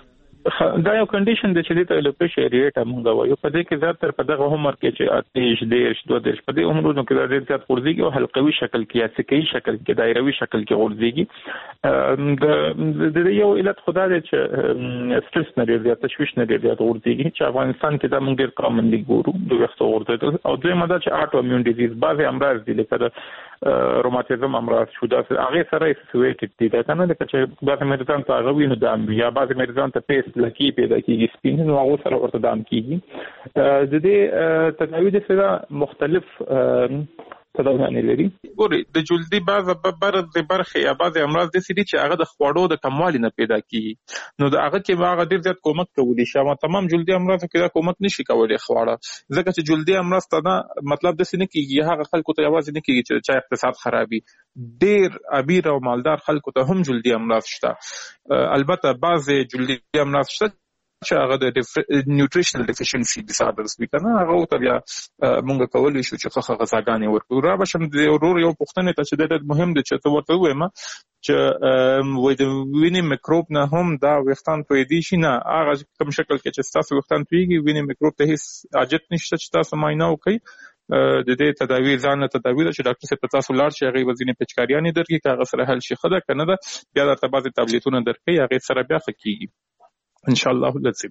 دا یو کنډیشن دی چې د الوپیشیا ایریټا مونږ وایو په دې کې زیاتره په دغه عمر کې چې آتش دیش دوه دیش په دې عمرونو کې ډېر زیات غورځيږي او حلقوي شکل کې یا سکه‌ای شکل کې دایروي شکل کې غورځيږي د د یو علت خدای دی چې سټرس نه ډېر زیات تشویش نه ډېر زیات غورځيږي چې افغانستان کې دا مونږ ډېر کامنلی ګورو د وختو غورځېدل او دوی مده چې اټو اميون ډیزیز بعضي امراض دي لکه روماتیزم امراض شو دا هغه سره اسوسییټډ دي دا کنه لکه چې بعضي مریضان ته هغه وینو د یا بعضي مریضان ته پیس لکی پیدا کیږي سپین نو هغه سره ورته دام کیږي د دې تداوی د سره مختلف تداوی لري ګوري د جلدی بعض بر د برخه یا بعض امراض د سړي چې هغه د خوړو د کموالي نه پیدا کیږي نو د هغه کې هغه ډیر زیات کومک کوي شامه تمام جلدی امراض کې دا کومک نشي کولای خواړه ځکه چې جلدی امراض ته مطلب د سینې کیږي هغه خلکو ته आवाज نه کیږي چې چا اقتصاد خرابي ډیر ابیر او مالدار خلکو ته هم جلدی امراض شته البته بعض جلدی امراض شته چې هغه د نیوټریشنل ډیفیشنسي ډیساردرز وی کنه هغه ته بیا مونږ کولای شو چې خخه غذاګانې ورکړو را بشم د ورور یو پوښتنه ته چې ډېر مهم دي چې ته ورته وایم چې وای د وینې میکروب نه هم دا وختان پیدا شي نه هغه کوم شکل کې چې تاسو وختان پیږي وینې میکروب ته هیڅ اجت نشته چې تاسو معاینه وکړئ د دې تداوی ځان ته تداوی چې ډاکټر صاحب تاسو لاړ شي هغه وزینې پچکاریانې درکې کاغه سره حل شي خدای کنه دا بیا د تبادله ټابلیټونه درکې هغه سره بیا خکېږي ان شاء الله لازم.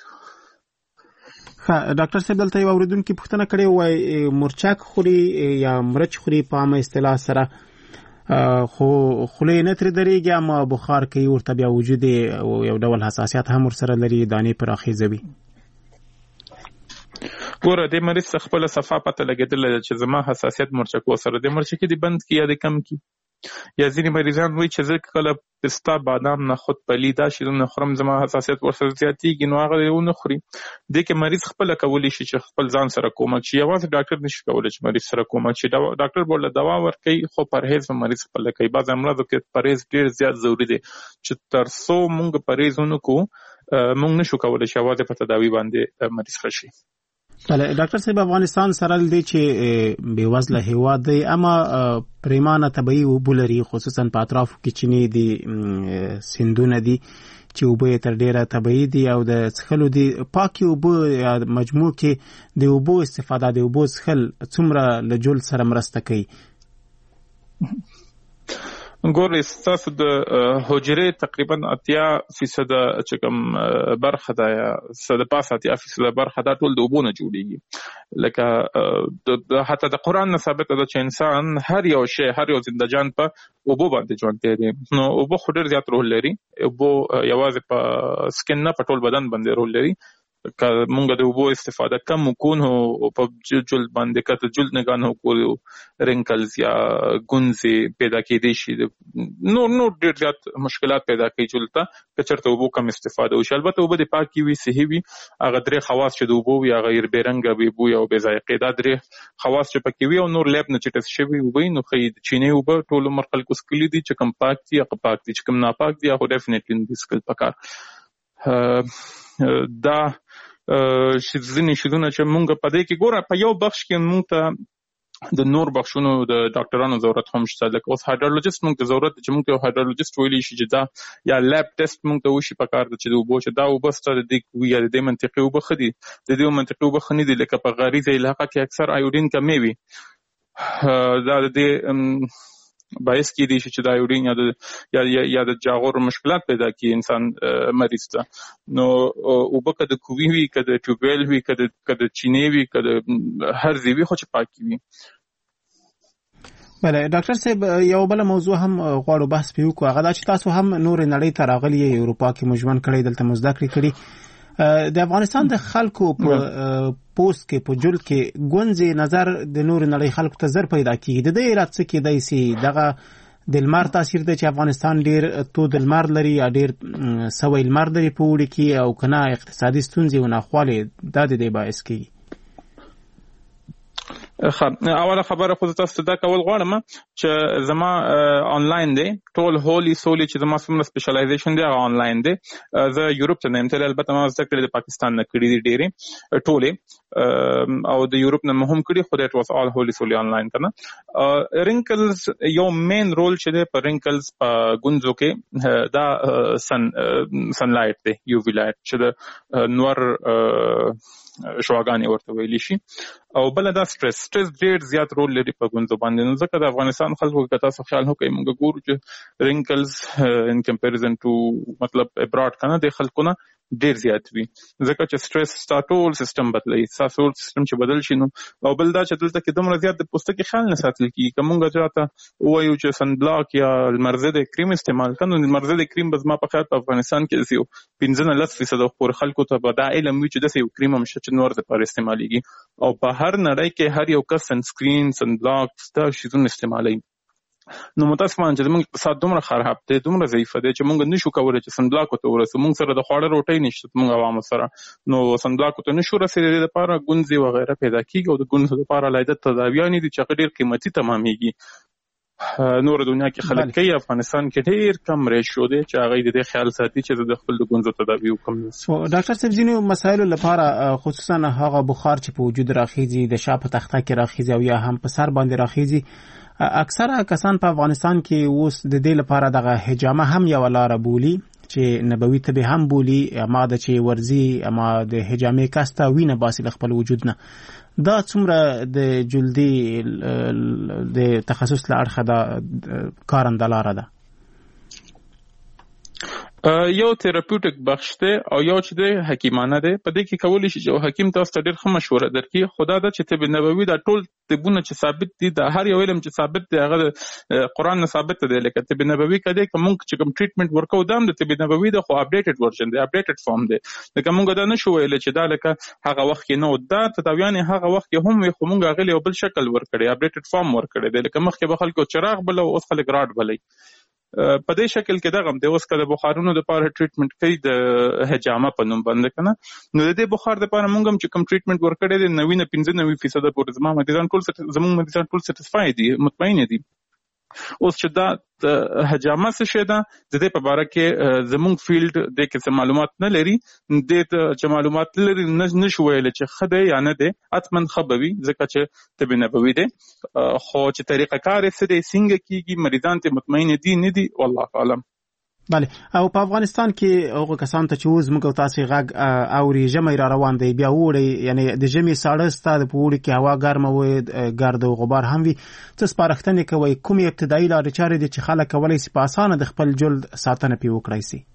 ها ډاکټر صاحب دلته یو اوریدونکو پوښتنه کړې وای مرچک خوري یا مرچ خوري په عامه اصطلاح سره خو خلې نه تر درېږي اما بخار کوي ورته بیا وجود یو ډول حساسیت هم ورسره لري دانې پر اخیزوي ګوره د مریض خپل صفه پته لګیدل چې زما حساسیت مرچکو سره د مرچکې دی بند کی یا د کم کی یا ځینې مریضان وایي چې زه کله پستا بادام نه خود پلی دا شیونه خورم زما حساسیت ورسره زیاتېږي نو هغه ونه خوري دې کې مریض خپل کولی شي چې خپل ځان سره کومک شي یوازې ډاکټر نشي کولی چې مریض سره کومک شي ډاکټر بوله دوا ورکوي خو پرهیز به مریض خپل کوي بعض امراضو کې پرهیز ډېر زیات ضروري دی چې تر څو موږ پرهیز ونکړو موږ نشو کولی چې یوازې په تداوي باندې مریض ښه شي. بله ډاکټر صاحب افغانستان سره دی چې بېوزله هیواد دی اما پریمانه طبیعي اوبه لري خصوصا په اطرافو کې چینې دي سیندونه دي چې اوبه یې تر ډېره طبیعي دي او د څښلو دي پاکې اوبه یا مجموع کې د اوبو استفاده د اوبو څښل څومره له جول سره مرسته کوي؟ ګورئ ستاسو د حجرې تقریبا اتیا فیصد چې کوم برخه ده یا څه د پاسه اتیا فیصد برخه دا ټول د اوبو نه جوړیږي لکه حتی د قرآن نه ثابته ده چې انسان هر یو شی هر یو زنده جان په اوبو باندې ژوندی دی نو اوبه خو ډېر زیات رول لري اوبه یوازې په سکن نه په ټول بدن باندې رول لري که مونږ د اوبو استفاده کم وکړو په جلد باندې که د جلد نگاه نه وکړو رینکلز یا ګونځې پیدا کېدی شي نور نور ډېر زیات مشکلات پیدا کوي جلد ته که چېرته اوبو کم استفاده وشي البته اوبه د پاکې وي صحي وي هغه درې خواص چې د اوبو وي هغه بې رنګه بې بوی او بې ذایقې دا درې خواص چې پکې وي او نور لیب نه چې ټسټ شوي وي نو ښایي د چینې اوبه ټول عمر خلکو څښلي دي چې کوم پاک دي هغه پاک دي چې کوم ناپاک دي هغه ډیفینټلی نه دي څښل پکار دا ځینې شیدونه چې مونږ په دې کې ګوره په یو بخش کې مونږ ته د نور بخشونو د ډاکټرانو ضرورت هم شته لکه اوس هایدرولوژیست مونږ ته ضرورت دی چې مونږ ته هایدرولوژیست ویلی شي چې دا یا لیب ټیسټ مونږ ته وشي پکار ده چې د اوبو چې دا اوبه سته د دې وي یا د دې منطقې اوبه ښه دي د دې منطقې اوبه ښه نه دي لکه په غریزه علاقه کې اکثر آیودین کمې وي دا د دې باعث کېدی شي چې د آیودین یا د یا یا د جاغور مشکلات پیدا کړي انسان مریض ته نو اوبه که د کووي وي که د ټیوبویل وي که د چینې وي که د هر ځای وي خو چې پاکې وي. بله ډاکټر صاحب یو بله موضوع هم غواړو بحث پرې وکړو هغه دا چې تاسو هم نورې نړۍ ته راغلي یې اروپا کې مو ژوند کړی دلته مو زده کړې کړي د افغانستان د خلکو په پوست کې په جلد کې ګونځې نظر د نور نړۍ خلکو ته زر پیدا کیږي د دې علت څه کېدای شي دغه د لمر تاثیر دی چې افغانستان ډېر تود لمر لري یا ډېر سوی لمر لري په اوړي کې او که نه اقتصادي ستونزې او ناخوالې دا د دې باعث کېږي. اوله خبره خو تاسو ته کول غواړم چې زما آنلاین دی ټول هولي سولي چې زما سم سپیشلایزیشن دی هغه آنلاین دی. زه یورپ ته نیم تل البته ما زده کړې د پاکستان نه کړې دي ډېرې ټولې او د یورپ نه مهم کړې خو دیٹ واز آل هولي سولي آنلاین کنه. رینکلز یو مین رول چې دی په رینکلز په ګونځو کې دا سن سن لایټ دی یو وی لایټ چې د نور شواګانې ورته ویلی شي او بل دا سټرس سټرس ډېر زیات رول لري په ګونځو باندې. نو ځکه د افغانستان خلکو کې تاسو خیال وکړئ موږ ګورو چې رینکلز ان کمپیریزن ټو مطلب ابراډ کنه د خلکو نه ډېر زیات وي ځکه چې سټرس ستا ټول سیستم بدلوي ستا ټول سیستم چې بدل شي نو او بل دا چې دلته کې دومره زیات د پوستکي خیال نه ساتل کېږي که موږ چاته ووایو چې سن بلاک یا لمرضد کریم استعمال کړه نو لمرضد کریم به زما په خیال په افغانستان کې داسې یو پنځه نه لس فیصده پورې خلکو ته به دا علم وي چې داسې یو کریم هم شته چې نور دپاره استعمالېږي او په هر نړۍ کې هر یو کس سنسکرین سن بلاک دا شیزونه استعمالوي. نو متاسفانه چې موږ اقتصاد دومره خراب دی دومره ضعیف دی چې موږ نشو کولی چې سن بلاک ته ورسو. موږ سره د خواړه روټۍ نشته موږ عوامو سره نو سن بلاک ته نشو رسېدلی دپاره ګونځې وغیره پیدا کېږي او د ګونځو دپاره علیحده تداویانې دي چې هغه ډېر قیمتي تمامېږي. نور دنیا کې خلک کوي افغانستان کې ډېر کم ریشو دی چې هغه د دې خیال ساتي چې د خپل د ګونځو تداوي وکړم. ډاکټر صاحب ځینو مسایلو لپاره خصوصا هغه بخار چې په وجود راخیږي د شا په تخته کې راخیږي او یا هم په سر باندې راخیږي اکثره کسان په افغانستان کې اوس د دې لپاره دغه حجامه هم یو لاره بولي چې نبوي طب هم بولي اما د چې ورزي اما د حجامې کاسته وینه باسي د خپل وجود نه. دا څومره د جلدي د تخصص له اړخه دا کارنده لاره ده؟ یو تراپیوټیک بخش دی او یو چې دی حکیمانه دی. په دې کې کولی شي چې حکیم تاسو ته ډېر ښه مشوره درکړي. خو دا ده چې طب نبوي دا ټول طبونه چې ثابت دي د هر یو علم چې ثابت دی هغه د قرآن نه ثابت دی. لکه طب نبوي که دی که موږ چې کوم ټریټمنټ ورکوو دا هم د طب نبوي ده خو اپډیټډ ورژن دی اپډیټډ فارم دی. لکه موږ دا نشو ویلی چې دا لکه هغه وخت کې نه و دا تداویانې هغه وخت کې هم وي خو موږ هغې یو بل شکل ورکړی اپډیټډ فارم ورکړی دی. لکه مخکې به خلکو چراغ بله اوس خلک راډ بلی په دې شکل کې دغه هم دی. اوس که د بخارونو دپاره ټریټمنټ کوي د حجامه په نوم باندې که نه نو د دې بخار دپاره موږ هم چې کوم ټریټمنټ ورکړی دی نوي نه پنځه نوي فیصده پورې زما مریضان ټول زموږ مریضان ټول سټسفای دي مطمئن دي. اوس چې دا حجامه څه شی ده د دې په باره کې زموږ فیلډ دې کې څه معلومات نه لري. دې ته چې معلومات لري نشو ویلی چې ښه دی یا نه دی حتما ښه به وي ځکه چې طب نبوي دی خو چې طریقه کار یې څه دی څنګه کېږي مریضان ته مطمئن دي نه دي والله اعلم. بله او په افغانستان کې هغه کسان ته چې اوس موږ تاسو غږ اوري ژمی را روان دی بیا وړي یعنی د ژمي ساړه ستاسو په وړي کې هوا ګرمه وي ګرد او غبار هم وي څه سپارښتنې کوي کومې ابتدایي لارې چارې دي چې خلک کولی شي په اسانه د خپل جلد ساتنه پې وکړی شي؟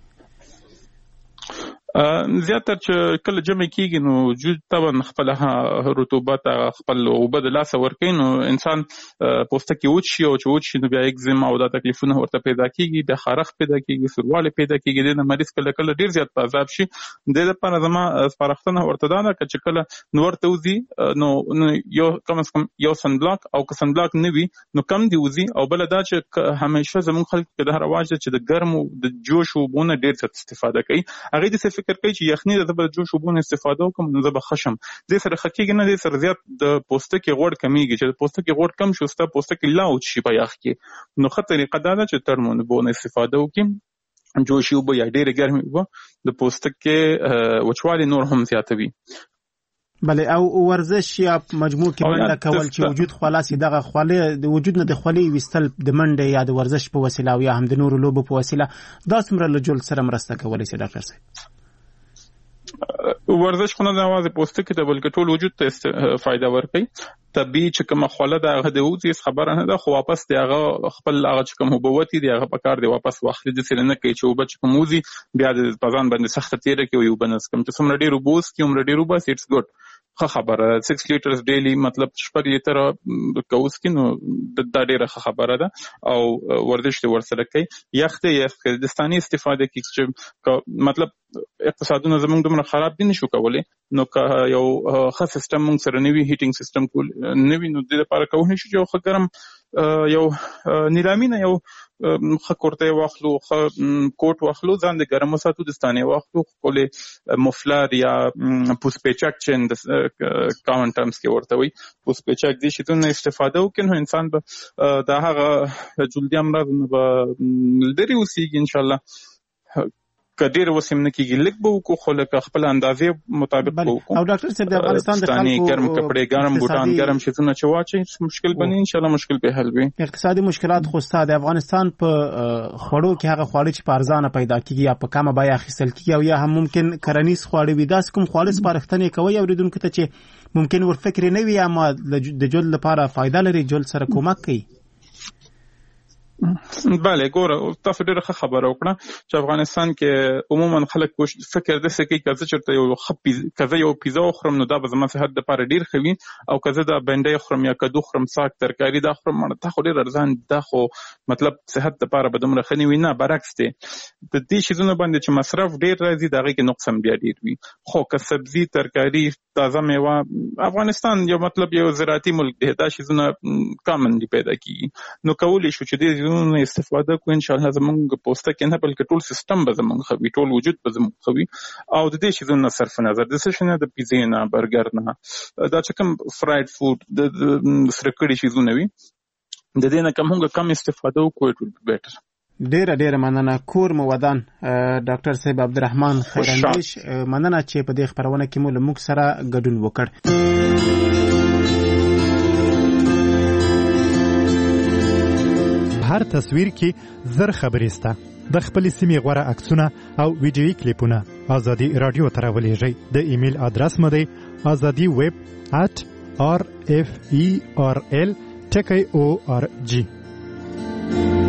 زیاتر چې کله جمع کیږي نو وجود طبعا خپل رطوبت خپل اوبه د لاسه ورکوي نو انسان پوستکی وچ شي او چې وچ شي نو بیا اکزیما او دا تکلیفونه ورته پیدا کیږي بیا خارښ پیدا کیږي سوروالی پیدا کیږي د مریض کله کله ډیر زیات په عذاب شي. د دې لپاره زما سپارښتنه ورته ده چې کله نور ته وځي نو یو کم از کم یو سن بلاک او که سن بلاک نه وي نو کم دی وځي او بل دا چې همیشه زموږ خلک کې دا رواج ده چې د ګرمو د جوش اوبونه ډیر څه استفاده کوي. هغه د فکر کوي چې یخني د زبر جوش وبونه استفاده وکم نو زبر خشم دې سره خکېږي نه دې سره زیات د پوستکي غوړ کمیږي چې د پوستکي غوړ کم شو ستا پوستکي لاوت شي په یخ کې نو ښه طریقه دا ده چې ترمون بونه استفاده وکړي جوشي وبه یا ډېرې ګرمې وبه د پوستکي وچوالي نور هم زیاتوي. بله او ورزش یا مجموع کې منډه کول چې وجود خلاصي دغه خولې د وجود نه د خولې وستل د منډه یا د ورزش په وسیله او یا هم د نورو لوبو په وسیله دا څومره له جلد سره مرسته کولی شي ډاکټر صاحب؟ ورزش خو نه یوازې پوستکي ته بلکې ټول وجود ته فایده ورکوي. طبیعي چې کومه خوله ده هغه د وځي خبره نه ده خو واپس دی هغه خپل هغه چې کوم اوبه دی هغه په کار دی واپس واخلي داسې نه کوي چې اوبه چې کوم وځي بیا د پزان باندې سخته تېره کوي اوبه نه څښم چې څومره ډېر اوبه وڅښي هومره ډېر اوبه اټس ګډ ښه خبره ده. سکس لیټرز ډیلی مطلب شپږ لیټره که وڅښي نو دا ډېره ښه خبره ده او ورزش دې ورسره کوي. یخ دی یخ دستاني استفاده کوي چې مطلب اقتصادونه زموږ دومره خراب دي نشو کولی نو که یو ښه سیستم موږ سره نوي هیټینګ سیستم کول نوي نو دې لپاره کولی شو چې یو ښه ګرم یو نیلامي نه یو خ کورته واخلو خ کوټ واخلو ځان د ګرمو ساتو د ستانه واخلو کولې مفلر یا پوس پیچک چین د کامن ټرمز کې ورته وي پوس پیچک دي چې تونه استفاده وکړي انسان به د هغه جلدی امراض نه به لري وسیږي ان شاء الله کډیر وسیم نه کیږي لیک به کو خو لکه خپل اندازې مطابق وکړو او ډاکټر صاحب د افغانستان د خلکو ګرم کپڑے ګرم بوټان ګرم شتونه چواچي مشکل بني ان شاء الله مشکل به حل وي اقتصادي مشکلات خو ستاسو د افغانستان په خړو کې هغه خواړه چې په ارزانه پیدا کیږي یا په کمه بیه اخیستل کیږي او یا هم ممکن کرنیز خواړه وي داس کوم خواړه سپارښتنه کوي اوریدونکو ته چې ممکن ور فکر نه وي اما د جل لپاره فائدہ لري جل سره کومک کوي بله ګوره تاسو ډیره ښه خبره وکړه چې افغانستان کې عموما خلک کوش فکر د سکی کزه چرته یو خپي کزه یو پیزا خورم نو دا به زما صحت د لپاره ډیر خوي او کزه د بنډي خورم یا کدو خورم ساک ترکاری دا خورم ته خو ډیر ارزان دا خو مطلب صحت د لپاره به دومره خني وي نه برعکس دی د دې شیزونه باندې چې مصرف ډیر راځي دغه کې نقصان بیا ډیر وي خو که سبزی ترکاری تازه میوه افغانستان یو مطلب یو زراعتي ملک دی دا شیزونه کامن دی پیدا کیږي نو کولای شو چې دې نه استفاده کو ان شاء الله زمونږ پوسټه کې نه بلکې ټول سیستم به زمونږ خوي ټول وجود به زمونږ خوي او د دې شي زونه صرف نظر د څه نه د پیزا نه برګر نه دا چې کوم فرایډ فود د سرکړی شي زونه وي د دې نه کوم هغه کم استفاده وکړو ټول بیٹر ډیره ډیره مننه کور مو ودان ډاکټر صاحب عبدالرحمن خیراندیش مننه چې په دې خبرونه کې مو له موږ سره ګډون وکړ هر تصویر کې زر خبرې سته د خپل سیمې غوړه عکسونه او ویډیوي کلیپونه ازادي رادیو ته راولېږئ د ایمیل ادرس مو دی azadi web at r f e r l ټکی او ار جی